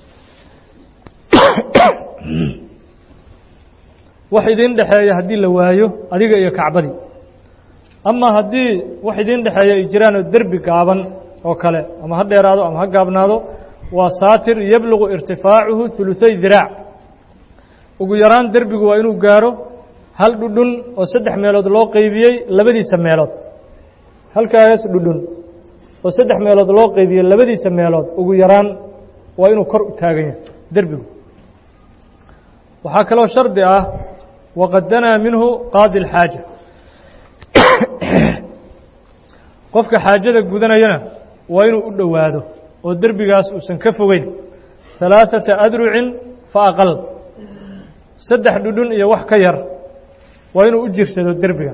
wax idin dhexeeya haddii la waayo adiga iyo kacbadii ama haddii wax idin dhexeeya ay jiraan oo derbi gaaban oo kale ama ha dheeraado ama ha gaabnaado waa saatir yablugu irtifaacuhu huluthay diraac ugu yaraan derbigu waa inuu gaaro hal dhudhun oo saddex meelood loo qeybiyey labadiisa meelood halkaas dhudhun oo saddex meelood loo qeybiyey labadiisa meelood ugu yaraan waa inuu kor u taagan yahay derbigu waxaa kaloo shardi ah waqad danaa minhu qaadi alxaaja qofka xaajada gudanayana waa inuu u dhowaado oo derbigaas uusan ka fogeyn halaaثata adrucin fa aqal saddex dhudhun iyo wax ka yar waa inuu u jirsado derbigan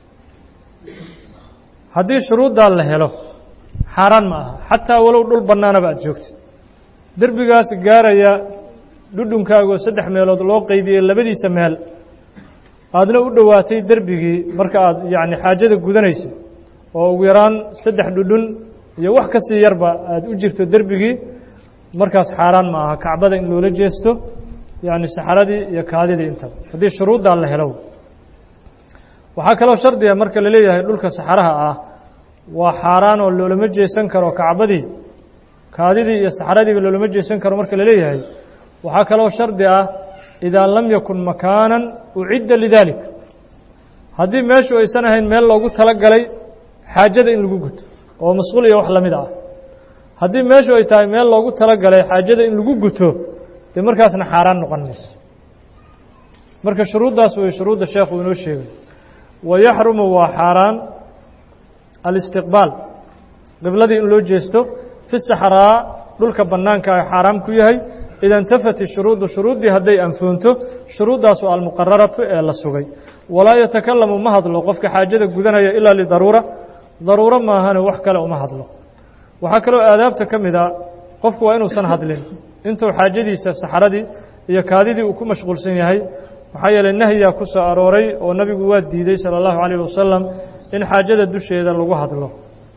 haddii shuruuddaa la helo xaaraan ma aha xataa walow dhul bannaanaba aad joogtid derbigaas gaaraya dhudhunkaagoo saddex meelood loo qeybiyey labadiisa meel aadna u dhowaatay derbigii marka aad yacni xaajada gudanayso oo ugu yaraan saddex dhudhun iyo wax ka sii yarba aad u jirto derbigii markaas xaaraan ma aha kacbada in loola jeesto yacni saxaradii iyo kaadidii intaba haddii shuruuddaa la helo waxaa kaloo shardiga marka la leeyahay dhulka saxaraha ah waa xaaraan oo loolama jeesan karo kacbadii kaadidii iyo saxaradiiba loolama jeesan karo marka la leeyahay waxaa kaloo shardi ah idaa lam yakun makaanan ucidda lidalik haddii meeshu aysan ahayn meel loogu tala galay xaajada in lagu guto oo masquul iyo wax lamid ah haddii meeshu ay tahay meel loogu tala galay xaajada in lagu guto dee markaasna xaaraan noqon mayso marka shuruuddaas way shuruudda sheekhu inoo sheegay wayaxrumu waa xaaraan alistiqbaal qibladii in loo jeesto fi saxraa dhulka bannaanka ay xaaraam ku yahay ida intafat ishuruudu shuruuddii hadday anfoonto shuruuddaasu almuqararatu ee la sugay walaa yatakalamu ma hadlo qofka xaajada gudanaya ilaa lidaruura daruuro maahane wax kale uma hadlo waxaa kaloo aadaabta ka mid a qofku waa inuusan hadlin intuu xaajadiisa saxaradii iyo kaadidii uu ku mashquulsan yahay maxaa yeelay nahyaa ku soo arooray oo nabigu waa diiday sala allahu calayh wasalam in xaajada dusheeda lagu hadlo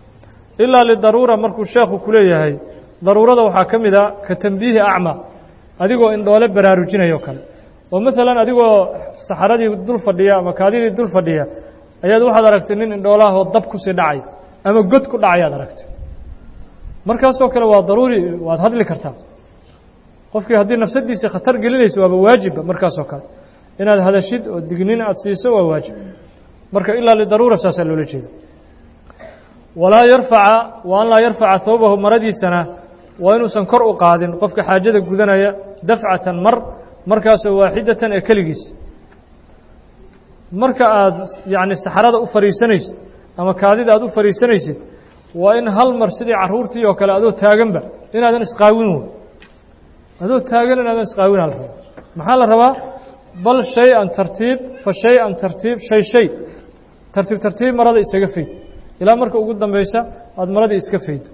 ilaa lidaruura markuu sheekhu ku leeyahay daruurada waxaa ka mid a ka tambiihi acma adigoo indhoole baraarujinayo kale oo maalan adigoo saxaradii dul fadhiya ama kaadidii dul fadhiya ayaad waxaad aragtay nin indhoolaha oo dab kusii dhacay ama god ku dhacayaad aragtay markaasoo kale waa daruuri waad hadli kartaa qofkii haddii nafsadiisa khatar gelinayso waaba waajibba markaasoo kale inaad hadashid oo dignin aad siiso waa waajib marka ilaa lidaruura saasaa loola jeeda walaa yarfaca wa an laa yarfaca thawbahu maradiisana waa inuusan kor u qaadin qofka xaajada gudanaya dafcatan mar markaasoo waaxidatan ee keligiis marka aad yacni saxarada u fadhiisanaysid ama kaadida aad u fadhiisanaysid waa in hal mar sidii carruurtii oo kale adoo taaganba inaadan isqaawin wey adoo taagan inaadan isqaawinaa la rabaa maxaa la rabaa bal shay-an tartiib fa shay-an tartiib shay shay tartiib tartiib marada isaga fayd ilaa marka ugu dambaysa aada maradii iska faydo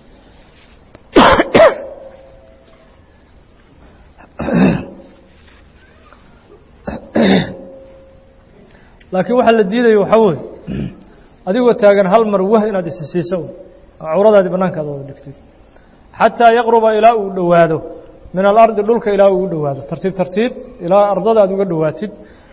laakiin waxaa la diidaya waxaa weeye adigoo taagan hal mar wah inaad isi siiso oo cawradaadii bannaanka aad wada dhigtid xataa yaqruba ilaa uu dhowaado min alardi dhulka ilaa uu u dhowaado tartiib tartiib ilaa ardada aad uga dhowaatid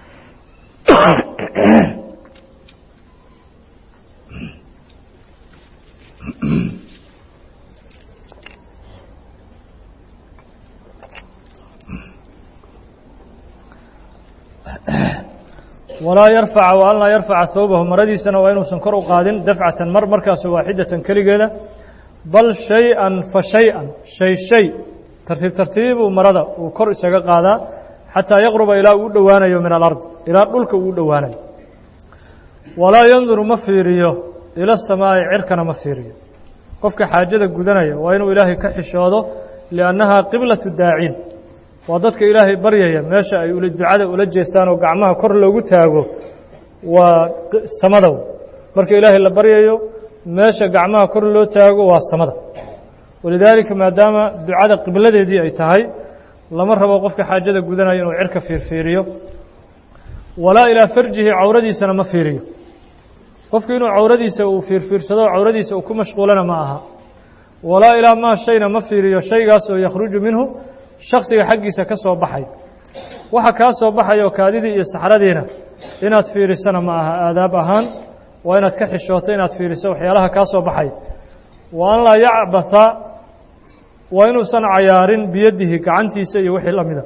walaa yarfaca wa an laa yarfaca thawbahu maradiisana waa inuusan kor u qaadin dafcatan mar markaasoo waaxidatan keligeeda bal shay-an fa shay-an shay shay tartiib tartiibuu marada uu kor isaga qaadaa xataa yaqruba ilaa uu u dhowaanayo min alard ilaa dhulka uu u dhowaanayo walaa yanduru ma fiiriyo ila asamaa'i cirkana ma fiiriyo qofka xaajada gudanaya waa inuu ilaahay ka xishoodo liannahaa qiblatu daaciin waa dadka ilaahay baryaya meesha ay ula ducada ula jeestaan oo gacmaha kor loogu taago waa samada marka ilaahay la baryayo meesha gacmaha kor loo taago waa samada walidaalika maadaama ducada qibladeedii ay tahay lama rabo qofka xaajada gudanaya inuu cirka fiirfiiriyo walaa ilaa farjihi cawradiisana ma fiiriyo qofku inuu cawradiisa uu fiirfiirsado cawradiisa uu ku mashquulana ma aha walaa ilaa maa shayna ma fiiriyo shaygaas oo yakhruju minhu shaksiga xaggiisa ka soo baxay waxa kaa soo baxayo kaadidii iyo saxradiina inaad fiirisana ma aha aadaab ahaan waa inaad ka xishooto inaad fiiriso waxyaalaha kaa soo baxay wa an laa yacbatha waa inuusan cayaarin biyadihi gacantiisa iyo wixii la mida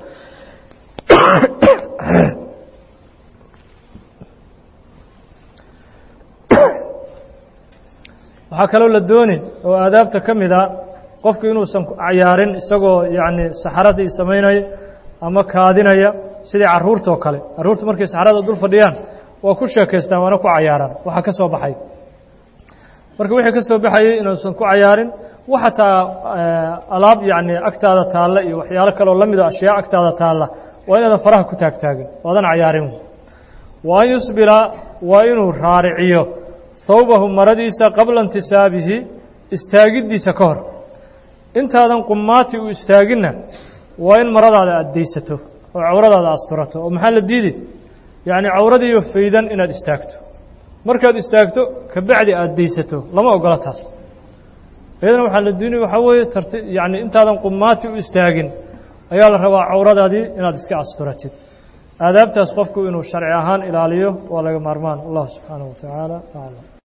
waxaa kaloo la dooni oo aadaabta ka mid a qofku inuusan cayaarin isagoo yacni saxaradii samaynaya ama kaadinaya sidii carruurta oo kale carruurta markay saxarada dul fadhiyaan waa ku sheekaystaan waana ku cayaaraan waxa ka soo baxay marka wixii ka soo baxayay inuusan ku cayaarin wax xataa alaab yacni agtaada taalla iyo waxyaalo kaloo la mida ashyaa agtaada taalla waa inaadan faraha ku taagtaagin waadan cayaarin wa an yusbila waa inuu raariciyo thawbahu maradiisa qabla intisaabihi istaagiddiisa ka hor intaadan qumaati u istaaginna waa in maradaada aad daysato oo cawradaada asturato oo maxaa la diidi yacni cawradiiyo faydan inaad istaagto markaad istaagto kabacdi aad daysato lama ogola taas iyadana waxaa la diini waxaa weeye tarti yacni intaadan qumaati u istaagin ayaa la rabaa cawradaadii inaad iska asturatid aadaabtaas qofku inuu sharci ahaan ilaaliyo waa laga maarmaan allah subxaanahu wa tacaala aclam